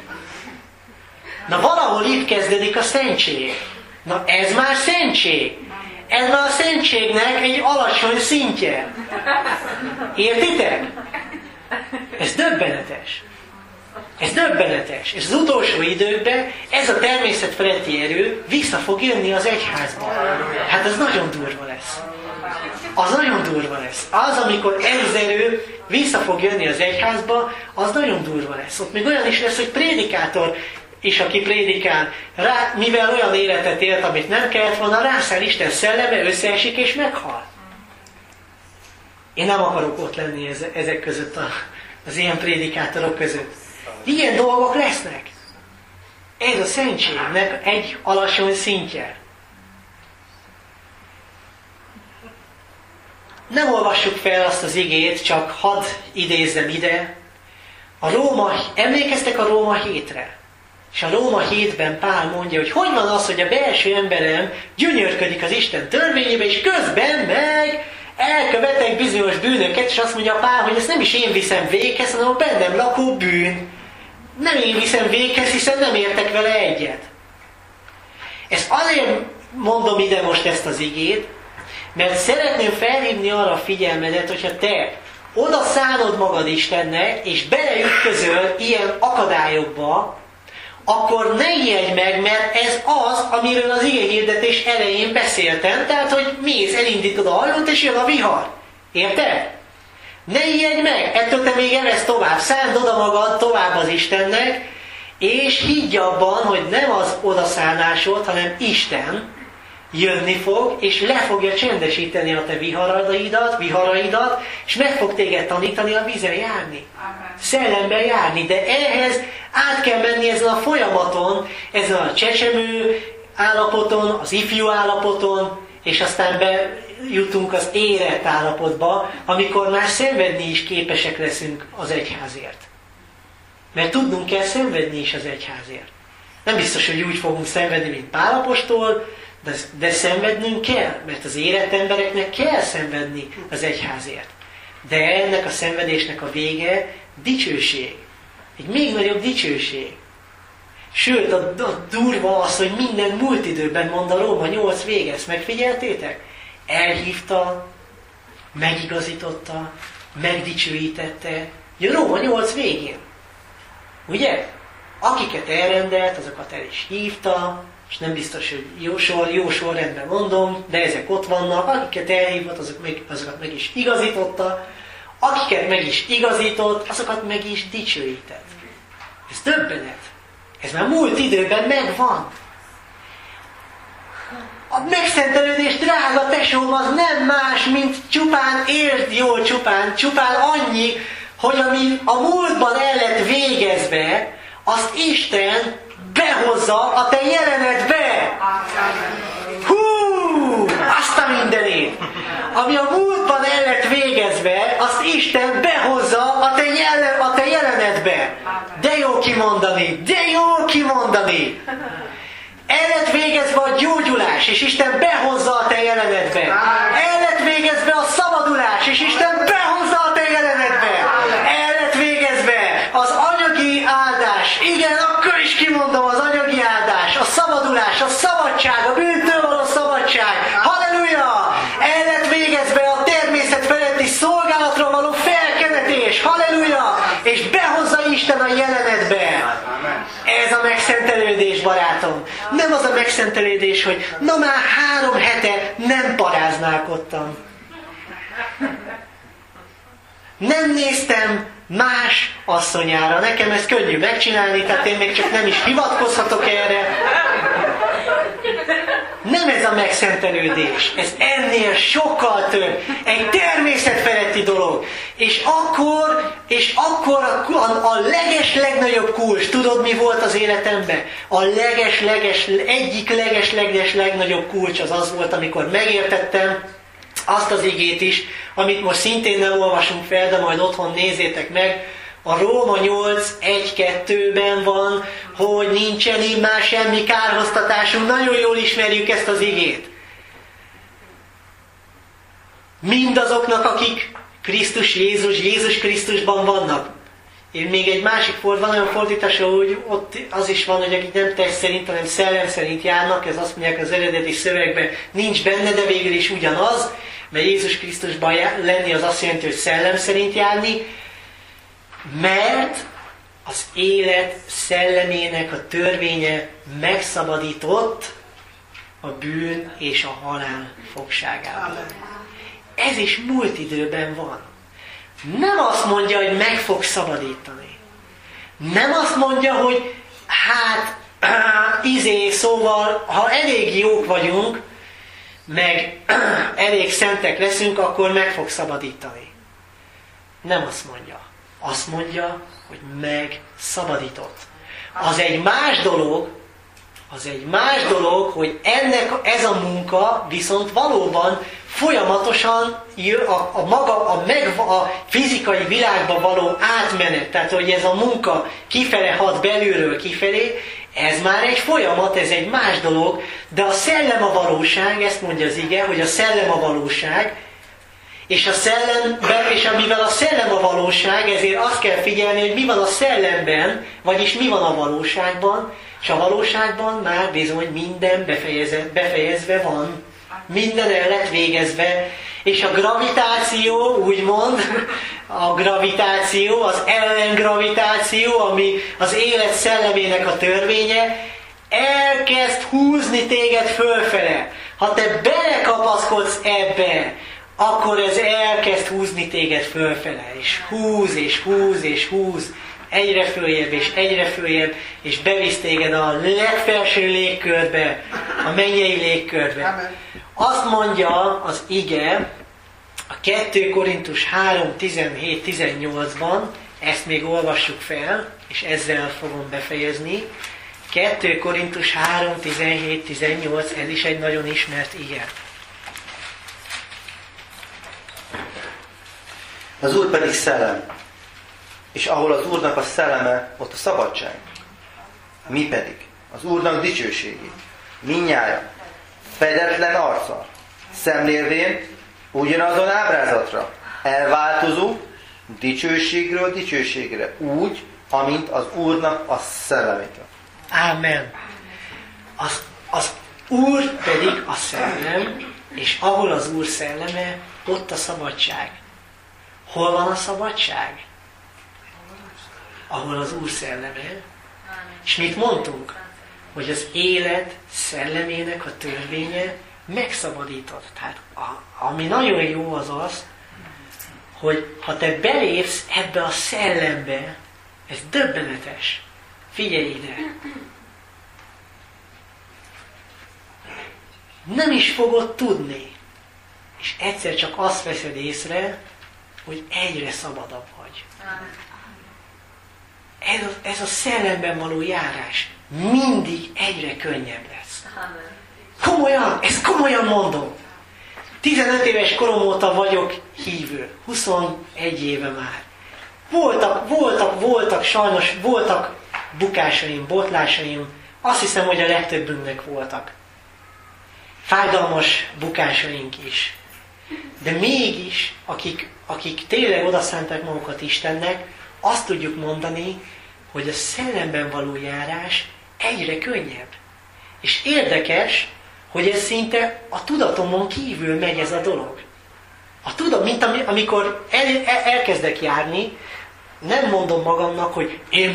Na valahol itt kezdődik a szentség. Na ez már szentség. Ez már a szentségnek egy alacsony szintje. Értitek? Ez döbbenetes. Ez döbbenetes. És az utolsó időkben ez a természet feletti erő vissza fog jönni az egyházba. Hát ez nagyon durva lesz. Az nagyon durva lesz. Az, amikor ez erő vissza fog jönni az egyházba, az nagyon durva lesz. Ott még olyan is lesz, hogy prédikátor és aki prédikál, mivel olyan életet élt, amit nem kellett volna, rászáll Isten szelleme, összeesik és meghal. Én nem akarok ott lenni ezek között, az ilyen prédikátorok között. Ilyen dolgok lesznek. Ez a szentségnek egy alacsony szintje. Nem olvassuk fel azt az igét, csak hadd idézzem ide. Emlékeztek a Róma 7-re? És a Róma 7-ben Pál mondja, hogy van az, hogy a belső emberem gyönyörködik az Isten törvényébe, és közben meg elkövetek bizonyos bűnöket, és azt mondja Pál, hogy ezt nem is én viszem véghez, hanem a bennem lakó bűn. Nem én viszem véghez, hiszen nem értek vele egyet. Ezt azért mondom ide most ezt az igét, mert szeretném felhívni arra a figyelmedet, hogyha te oda szánod magad Istennek, és beleütközöl ilyen akadályokba, akkor ne ijedj meg, mert ez az, amiről az igehirdetés elején beszéltem, tehát, hogy mész, elindítod a hajót, és jön a vihar. Érted? Ne ijedj meg, ettől te még evesz tovább, szánd oda magad tovább az Istennek, és higgy abban, hogy nem az odaszánásod, hanem Isten jönni fog, és le fogja csendesíteni a te viharaidat, és meg fog téged tanítani a vízen járni. Szellemben járni, de ehhez át kell menni ezen a folyamaton, ezen a csecsemő állapoton, az ifjú állapoton, és aztán bejutunk az érett állapotba, amikor már szenvedni is képesek leszünk az egyházért. Mert tudnunk kell szenvedni is az egyházért. Nem biztos, hogy úgy fogunk szenvedni, mint Pál apostol, de szenvednünk kell, mert az érett embereknek kell szenvedni az egyházért. De ennek a szenvedésnek a vége dicsőség. Egy még nagyobb dicsőség. Sőt, a durva az, hogy minden múlt időben mond a Róma 8 vége. Ezt megfigyeltétek? Elhívta, megigazította, megdicsőítette. A Róma 8 végén. Ugye? Akiket elrendelt, azokat el is hívta, és nem biztos, hogy jó sorrendben mondom, de ezek ott vannak. Akiket elhívott, azokat meg is igazította. Akiket meg is igazított, azokat meg is dicsőített. Ez döbbenet. Ez már múlt időben megvan. A megszentelődés, drága tesóm, az nem más, mint csupán, értsd jól, csupán annyi, hogy ami a múltban el lett végezve, azt Isten behozza a te jelenedbe. Hú! Azt a mindenét! Ami a múltban el lett végezve, azt Isten behozza a te jelenedbe. De jó kimondani! De jó kimondani! El lett végezve a gyógyulás, és Isten behozza a te jelenedbe. El lett végezve a szabadulás, és Isten behozza a te jelenedbe. El lett végezve az anyagi áldás. Igen, akkor is kimondom, az anyagi áldás, a szabadulás, a szabadság, a bűntől való szabadság. Halleluja! El lett végezve a természet feletti szolgálatról való felkenetés. Halleluja! És behozza Isten a jelenedbe. Ez a megszentelődés, barátom. Nem az a megszentelődés, hogy na már 3 hete nem paráználkodtam. Nem néztem más asszonyára. Nekem ez könnyű megcsinálni, tehát én még csak nem is hivatkozhatok erre. Nem ez a megszentelődés. Ez ennél sokkal több. Egy természetfeletti dolog. És akkor a legnagyobb kulcs, tudod mi volt az életemben? Egyik legnagyobb kulcs az volt, amikor megértettem azt az igét is, amit most szintén nem olvasunk fel, de majd otthon nézzétek meg. A Róma 8:1-2-ben van, hogy nincsen immár semmi kárhoztatásunk. Nagyon jól ismerjük ezt az igét. Mindazoknak, akik Jézus Krisztusban vannak. Én még egy másik van olyan fordítás, hogy ott az is van, hogy akik nem test szerint, hanem szellem szerint járnak, ez azt mondják az eredeti szövegben, nincs benne, de végül is ugyanaz, mert Jézus Krisztusban lenni az azt jelenti, hogy szellem szerint járni, mert az élet szellemének a törvénye megszabadított a bűn és a halál fogságából. Ez is múlt időben van. Nem azt mondja, hogy meg fog szabadítani. Nem azt mondja, hogy szóval, ha elég jók vagyunk, meg elég szentek leszünk, akkor meg fog szabadítani. Nem azt mondja. Azt mondja, hogy megszabadított. Az egy más dolog, hogy ez a munka viszont valóban folyamatosan a fizikai világba való átmenet, tehát hogy ez a munka kifele hat belülről kifelé, ez már egy folyamat, ez egy más dolog, de a szellem a valóság, ezt mondja az ige, hogy a szellem a valóság, és mivel a szellem a valóság, ezért azt kell figyelni, hogy mi van a szellemben, vagyis mi van a valóságban, és a valóságban már bizony minden befejezve van. Minden el lett végezve, és a gravitáció, úgymond, az ellengravitáció, ami az élet szellemének a törvénye, elkezd húzni téged fölfele. Ha te belekapaszkodsz ebbe, akkor ez elkezd húzni téged fölfele, és húz, és húz, és húz, egyre följebb, és bevisz téged a legfelső légkörbe, a mennyei légkörbe. Azt mondja az ige, a 2 Korintus 3:17-18-ban, ezt még olvassuk fel, és ezzel fogom befejezni. 2 Korintus 3:17-18, ez is egy nagyon ismert ige. Az Úr pedig szellem, és ahol az Úrnak a szelleme, ott a szabadság. Mi pedig az Úrnak dicsőségét, mindnyájan, fedetlen arccal, szemlélvén, ugyanazon ábrázatra, elváltozó, dicsőségről dicsőségre, úgy, amint az Úrnak a szellemétől. Ámen. Az Úr pedig a szellem, és ahol az Úr szelleme, ott a szabadság. Hol van a szabadság? Ahol az Úr szelleme. És mit mondtunk? Hogy az élet szellemének a törvénye megszabadított. Tehát ami nagyon jó az, hogy ha te belépsz ebbe a szellembe, ez döbbenetes. Figyelj ide! Nem is fogod tudni. És egyszer csak azt veszed észre, hogy egyre szabadabb vagy. Ez a szellemben való járás mindig egyre könnyebb lesz. Komolyan, ezt komolyan mondom. 15 éves korom óta vagyok hívő. 21 éve már. Sajnos voltak bukásaim, botlásaim. Azt hiszem, hogy a legtöbbünknek voltak. Fájdalmas bukásaink is. De mégis, akik tényleg odaszánták magukat Istennek, azt tudjuk mondani, hogy a szellemben való járás egyre könnyebb. És érdekes, hogy ez szinte a tudatomon kívül megy ez a dolog. Mint amikor elkezdek járni, nem mondom magamnak, hogy én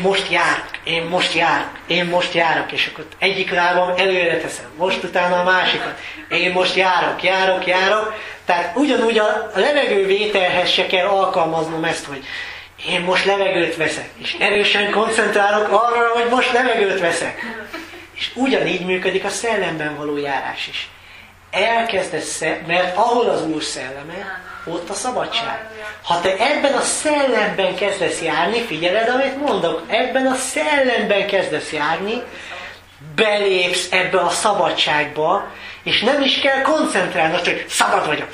most járok, és akkor egyik lábam előre teszem, most utána a másikat. Én most járok. Tehát ugyanúgy a levegővételhez se kell alkalmaznom ezt, hogy én most levegőt veszek, és erősen koncentrálok arra, hogy most levegőt veszek. És ugyanígy működik a szellemben való járás is. Elkezdesz, mert ahol az Úr szelleme, ott a szabadság. Ha te ebben a szellemben kezdesz járni, figyeled, amit mondok, ebben a szellemben kezdesz járni, belépsz ebbe a szabadságba, és nem is kell koncentrálni, hogy szabad vagyok,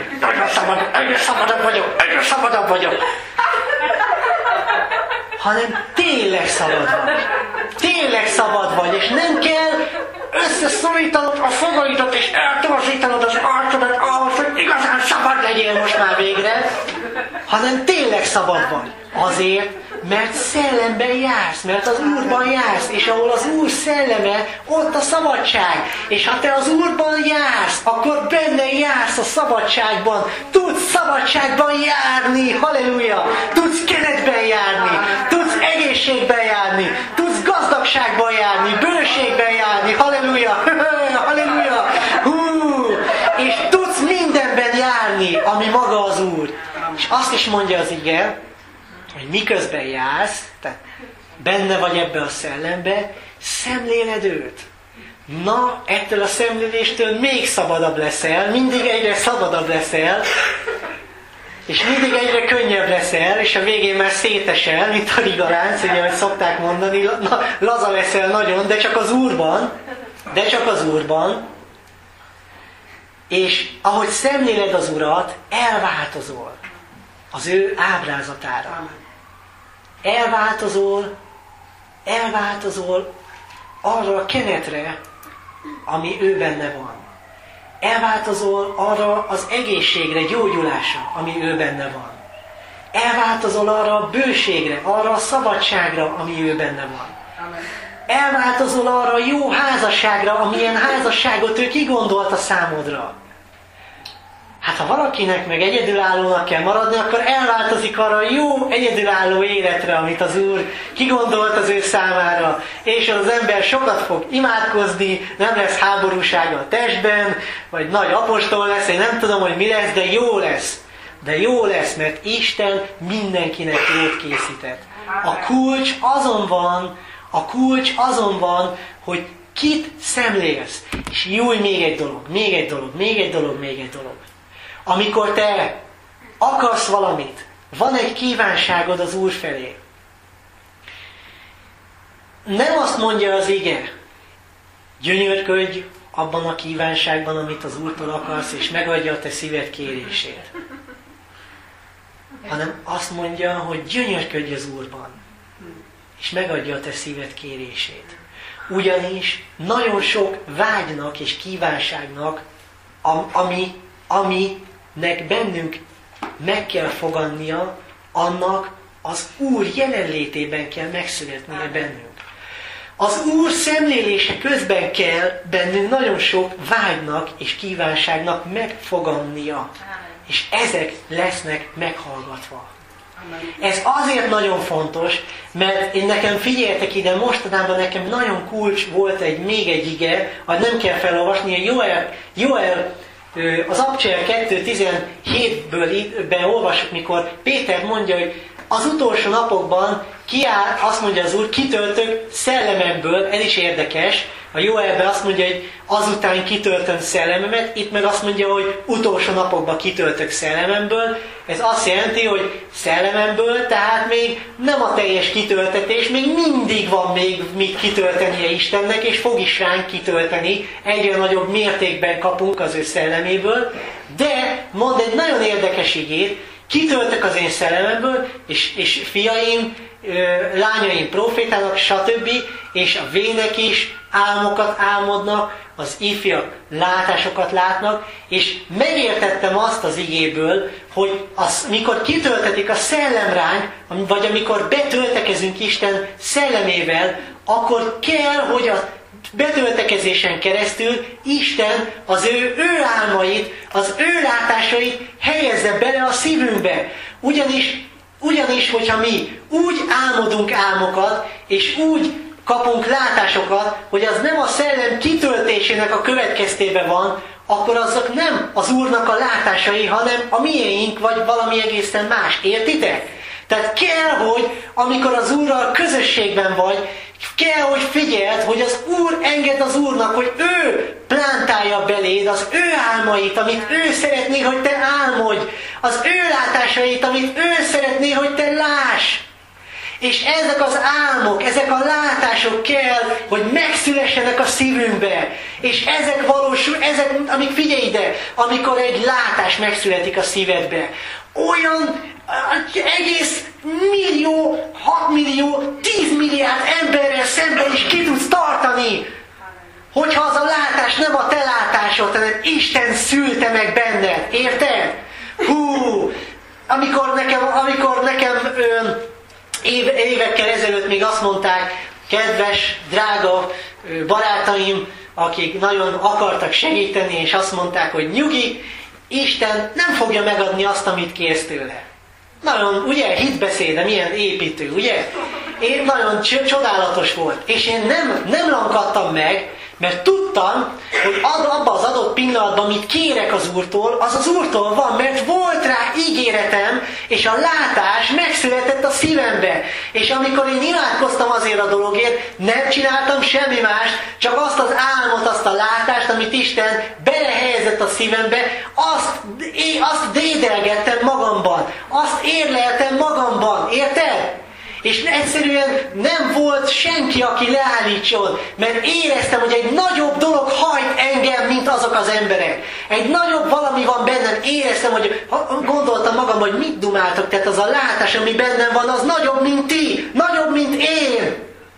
egyre szabadabb vagyok. Hanem tényleg szabad vagy, és nem kell összeszorítanod a fogaidat, és eltorzítanod az arcodat ahhoz, hogy igazán szabad legyél most már végre, hanem tényleg szabad vagy. Azért, mert szellemben jársz, mert az Úrban jársz, és ahol az Úr szelleme, ott a szabadság. És ha te az Úrban jársz, akkor benne jársz a szabadságban. Tudsz szabadságban járni, halleluja! Tudsz keretben járni, tudsz egészségben járni, tudsz gazdagságban járni, bőségben járni, halleluja! Halleluja! És tudsz mindenben járni, ami maga az Úr. És azt is mondja az ige, hogy miközben jársz, tehát benne vagy ebbe a szellembe, szemléled őt. Na, ettől a szemléléstől még szabadabb leszel, mindig egyre szabadabb leszel, és mindig egyre könnyebb leszel, és a végén már szétesel, mint a rigalánc, ugye, hogy szokták mondani, laza leszel nagyon, de csak az Úrban, és ahogy szemléled az Urat, elváltozol az ő ábrázatára. Elváltozol arra a kenetre, ami ő benne van. Elváltozol arra az egészségre, gyógyulásra, ami ő benne van. Elváltozol arra a bőségre, arra a szabadságra, ami ő benne van. Elváltozol arra a jó házasságra, amilyen házasságot ő kigondolta számodra. Hát ha valakinek meg egyedülállónak kell maradni, akkor elváltozik arra a jó egyedülálló életre, amit az Úr kigondolt az ő számára. És az ember sokat fog imádkozni, nem lesz háborúsága a testben, vagy nagy apostol lesz, én nem tudom, hogy mi lesz, de jó lesz. De jó lesz, mert Isten mindenkinek jót készített. A kulcs azon van, hogy kit szemlélsz. És jó, még egy dolog. Amikor te akarsz valamit, van egy kívánságod az Úr felé. Nem azt mondja az ige, gyönyörködj abban a kívánságban, amit az Úrtól akarsz, és megadja a te szíved kérését. Hanem azt mondja, hogy gyönyörködj az Úrban, és megadja a te szíved kérését. Ugyanis nagyon sok vágynak és kívánságnak, aminek bennünk meg kell fogadnia, annak az Úr jelenlétében kell megszületnie bennünk. Az Úr szemlélése közben kell bennünk nagyon sok vágynak és kívánságnak megfogadnia. És ezek lesznek meghallgatva. Ez azért nagyon fontos, mert nekem figyeljetek ide, mostanában nekem nagyon kulcs volt még egy ige, hogy nem kell felolvasni, Joel az Abcsel 2.17-ből olvasok, mikor Péter mondja, hogy az utolsó napokban azt mondja az Úr, kitöltök szellememből, ez is érdekes, A Joelben azt mondja, hogy azután kitöltöm szellememet, itt meg azt mondja, hogy utolsó napokban kitöltök szellememből. Ez azt jelenti, hogy szellememből, tehát még nem a teljes kitöltetés, még mindig van még mit kitöltenie Istennek, és fog is ránk kitölteni, egyre nagyobb mértékben kapunk az ő szelleméből, de mond egy nagyon érdekes igét, kitöltök az én szellememből, és fiaim, lányaim profétának, stb. És a vének is álmokat álmodnak, az ifjak látásokat látnak, és megértettem azt az igéből, hogy mikor kitöltetik a szellem ránk, vagy amikor betöltekezünk Isten szellemével, akkor kell, hogy a betöltekezésen keresztül Isten az ő álmait, az ő látásait helyezze bele a szívünkbe. Ugyanis, hogyha mi úgy álmodunk álmokat, és úgy kapunk látásokat, hogy az nem a szellem kitöltésének a következtében van, akkor azok nem az Úrnak a látásai, hanem a miénk, vagy valami egészen más. Értitek? Tehát kell, hogy amikor az Úrral közösségben vagy, kell, hogy figyeld, hogy az Úr enged az Úrnak, hogy ő plántálja beléd az ő álmait, amit ő szeretné, hogy te álmodj, az ő látásait, amit ő szeretné, hogy te láss. És ezek az álmok, ezek a látások kell, hogy megszülessenek a szívünkbe. És amik figyelj ide, amikor egy látás megszületik a szívedbe, olyan egész millió, 6 millió, 10 milliárd emberrel szemben is ki tudsz tartani. Hogyha az a látás nem a te látásod, hanem Isten szülte meg benned. Érted? Amikor nekem évekkel ezelőtt még azt mondták, kedves, drága barátaim, akik nagyon akartak segíteni, és azt mondták, hogy nyugi, Isten nem fogja megadni azt, amit kérsz tőle. Nagyon, ugye, hitbeszéde, milyen építő, ugye? Én nagyon csodálatos volt. És én nem lankadtam meg, mert tudtam, hogy abban az adott pillanatban, amit kérek az Úrtól, az az Úrtól van, mert volt rá ígéretem, és a látás megszületett a szívembe. És amikor én imádkoztam azért a dologért, nem csináltam semmi mást, csak azt az álmot, azt a látást, amit Isten belehelyezett a szívembe, azt dédelgettem magamban, azt érleltem magamban, érted? És egyszerűen nem volt senki, aki leállítson, mert éreztem, hogy egy nagyobb dolog hajt engem, mint azok az emberek. Egy nagyobb valami van bennem, éreztem, hogy gondoltam magam, hogy mit dumáltok, tehát az a látás, ami bennem van, az nagyobb, mint ti, nagyobb, mint én.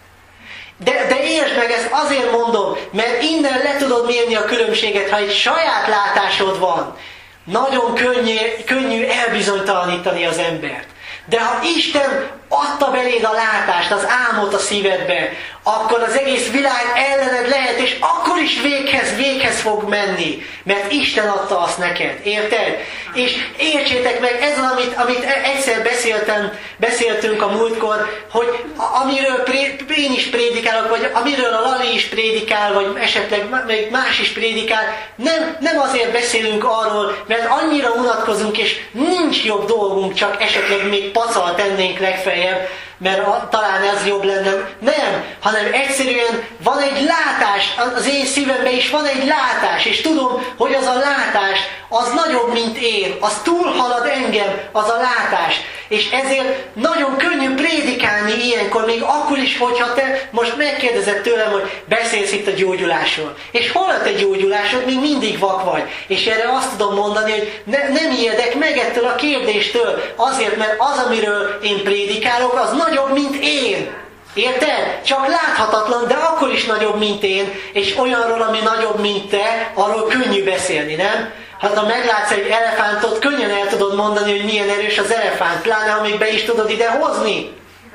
De értsd meg, ezt azért mondom, mert innen le tudod mérni a különbséget, ha egy saját látásod van. Nagyon könnyű elbizonytalanítani az embert. De ha Isten adta beléd a látást, az álmot a szívedbe, akkor az egész világ ellened lehet, és akkor is véghez fog menni, mert Isten adta azt neked, érted? És értsétek meg, ez az, amit egyszer beszéltünk a múltkor, hogy amiről én is prédikálok, vagy amiről a Lali is prédikál, vagy esetleg még más is prédikál, nem azért beszélünk arról, mert annyira unatkozunk, és nincs jobb dolgunk, csak esetleg még pacal tennénk legfeljebb, mert talán ez jobb lenne. Nem, hanem egyszerűen van egy látás, az én szívemben is van egy látás, és tudom, hogy az a látás, az nagyobb, mint én, az túlhalad engem, az a látás. És ezért nagyon könnyű prédikálni ilyenkor, még akkor is, hogyha te most megkérdezed tőlem, hogy beszélsz itt a gyógyulásról. És hol a te gyógyulásod, még mindig vak vagy. És erre azt tudom mondani, hogy nem ijedek meg ettől a kérdéstől, azért, mert az, amiről én prédikálok, az nagyobb, mint én. Érted? Csak láthatatlan, de akkor is nagyobb, mint én, és olyanról, ami nagyobb, mint te, arról könnyű beszélni, nem? Hát ha meglátsz egy elefántot, könnyen el tudod mondani, hogy milyen erős az elefánt, pláne amíg be is tudod ide hozni.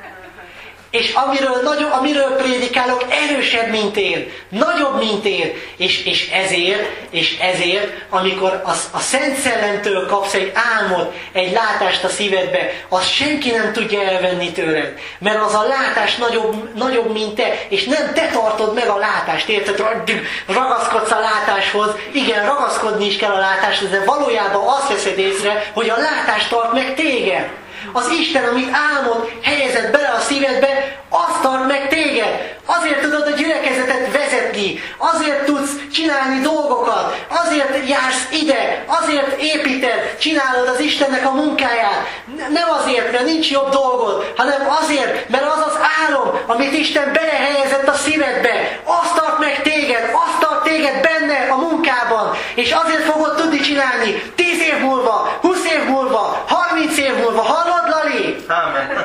És amiről prédikálok, erősebb, mint én, nagyobb, mint én. És ezért, amikor a Szent Szellemtől kapsz egy álmot, egy látást a szívedbe, azt senki nem tudja elvenni tőled. Mert az a látás nagyobb, mint te, és nem te tartod meg a látást, érted? Ragaszkodsz a látáshoz, igen, ragaszkodni is kell a látáshoz, de valójában azt veszed észre, hogy a látás tart meg téged. Az Isten, amit álmod helyezett bele a szívedbe, azt tart meg téged. Azért tudod a gyülekezetet vezetni, azért tudsz csinálni dolgokat, azért jársz ide, azért építed, csinálod az Istennek a munkáját. Nem azért, mert nincs jobb dolgod, hanem azért, mert az az álom, amit Isten belehelyezett a szívedbe, azt tart meg téged, azt tart téged benne a munkában, és azért fogod tudni csinálni 10 év múlva, 20 év múlva, 30 év múlva. Hallod, Lali? Amen.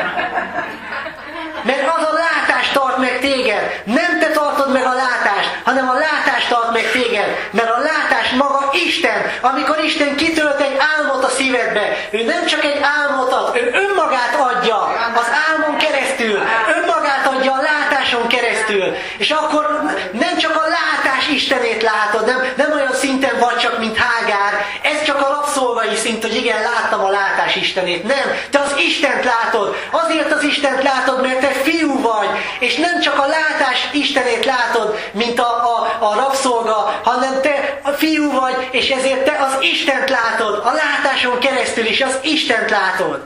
Mert az a látás tart meg téged. Nem te tartod meg a látást, hanem a látás tart meg téged. Mert a látás maga Isten. Amikor Isten kitölt egy álmot a szívedbe, ő nem csak egy álmot ad, ő önmagát adja az álmon keresztül. Önmagát adja a látáson keresztül. És akkor nem csak a látás Istenét látod, nem olyan szinten vagy csak, mint Hágár. Ez csak a rabszolgai szint, hogy igen, láttam a látás Istenét. Nem, te az Istent látod. Azért az Istent látod, mert te fiú vagy, és nem csak a látás Istenét látod, mint a rabszolga, hanem te a fiú vagy, és ezért te az Istent látod, a látáson keresztül is az Istent látod.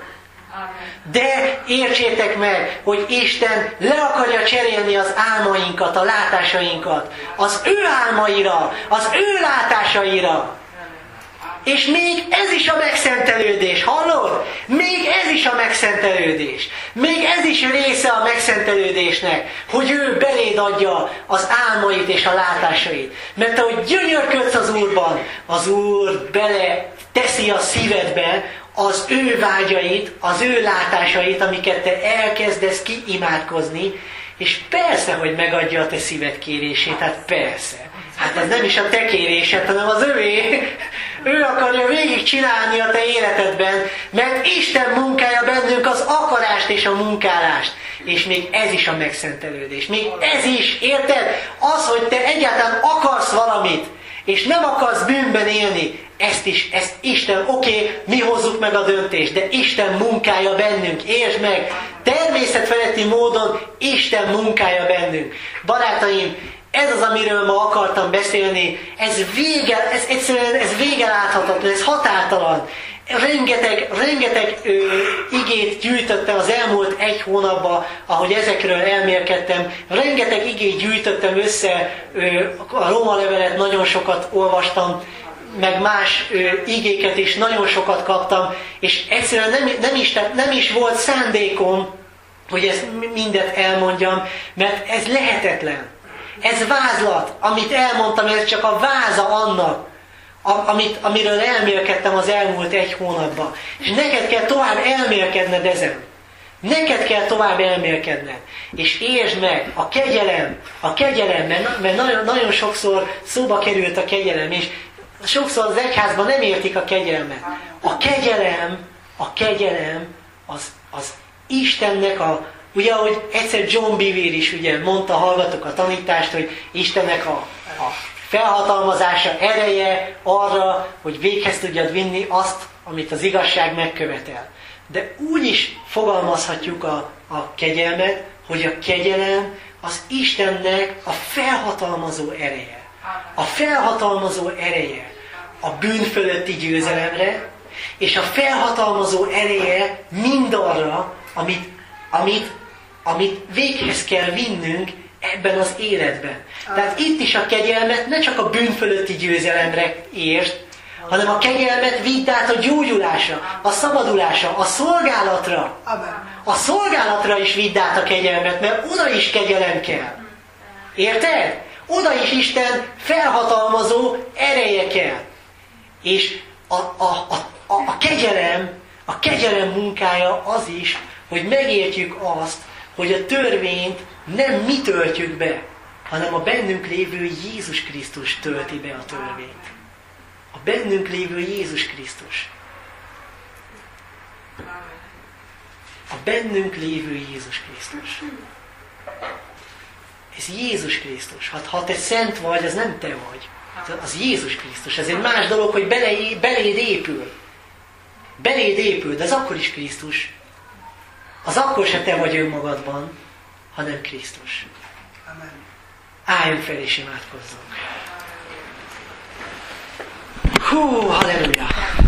De értsétek meg, hogy Isten le akarja cserélni az álmainkat, a látásainkat, az ő álmaira, az ő látásaira. És még ez is a megszentelődés, hallod? Még ez is a megszentelődés. Még ez is része a megszentelődésnek, hogy ő beléd adja az álmait és a látásait. Mert ahogy gyönyörködsz az Úrban, az Úr bele teszi a szívedbe az ő vágyait, az ő látásait, amiket te elkezdesz kiimádkozni, és persze, hogy megadja a te szíved kérését, hát persze. Hát ez nem is a te kérésed, hanem az övé. Ő akarja végig csinálni a te életedben, mert Isten munkálja bennünk az akarást és a munkálást. És még ez is a megszentelődés. Még ez is, érted? Az, hogy te egyáltalán akarsz valamit, és nem akarsz bűnben élni, ezt Isten, oké, mi hozzuk meg a döntést, de Isten munkálja bennünk, értsd meg, természetfeletti módon Isten munkálja bennünk. Barátaim, ez az, amiről ma akartam beszélni, ez egyszerűen vége láthatatlan, ez határtalan. Rengeteg igét gyűjtöttem az elmúlt 1 hónapban, ahogy ezekről elmélkedtem. Rengeteg igét gyűjtöttem össze, a Róma levelet nagyon sokat olvastam, meg más igéket is nagyon sokat kaptam, és egyszerűen nem is volt szándékom, hogy ezt mindet elmondjam, mert ez lehetetlen. Ez vázlat, amit elmondtam, ez csak a váza annak, amiről elmélkedtem az elmúlt 1 hónapban. És neked kell tovább elmélkedned ezen. Neked kell tovább elmélkedned. És értsd meg, a kegyelem, mert nagyon sokszor szóba került a kegyelem, és sokszor az egyházban nem értik a kegyelmet. A kegyelem az Istennek ugye, ahogy egyszer John Bevere is ugye mondta, hallgatok a tanítást, hogy Istennek a felhatalmazása, ereje arra, hogy véghez tudjad vinni azt, amit az igazság megkövetel. De úgy is fogalmazhatjuk a kegyelmet, hogy a kegyelem az Istennek a felhatalmazó ereje. A felhatalmazó ereje a bűn fölötti győzelemre, és a felhatalmazó ereje mindarra, amit véghez kell vinnünk ebben az életben. Tehát itt is a kegyelmet ne csak a bűn fölötti győzelemre értsd, hanem a kegyelmet vidd át a gyógyulásra, a szabadulásra, a szolgálatra. A szolgálatra is vidd át a kegyelmet, mert oda is kegyelem kell. Érted? Oda is Isten felhatalmazó ereje kell. És a kegyelem munkája az is, hogy megértjük azt, hogy a törvényt nem mi töltjük be, hanem a bennünk lévő Jézus Krisztus tölti be a törvényt. A bennünk lévő Jézus Krisztus. A bennünk lévő Jézus Krisztus. Ez Jézus Krisztus. Ha te szent vagy, az nem te vagy. Az Jézus Krisztus. Ez egy más dolog, hogy beléd épül. Beléd épül, de az akkor is Krisztus. Az akkor se te vagy önmagadban, hanem Krisztus. Amen. Álljunk fel és imádkozzunk. Halleluja!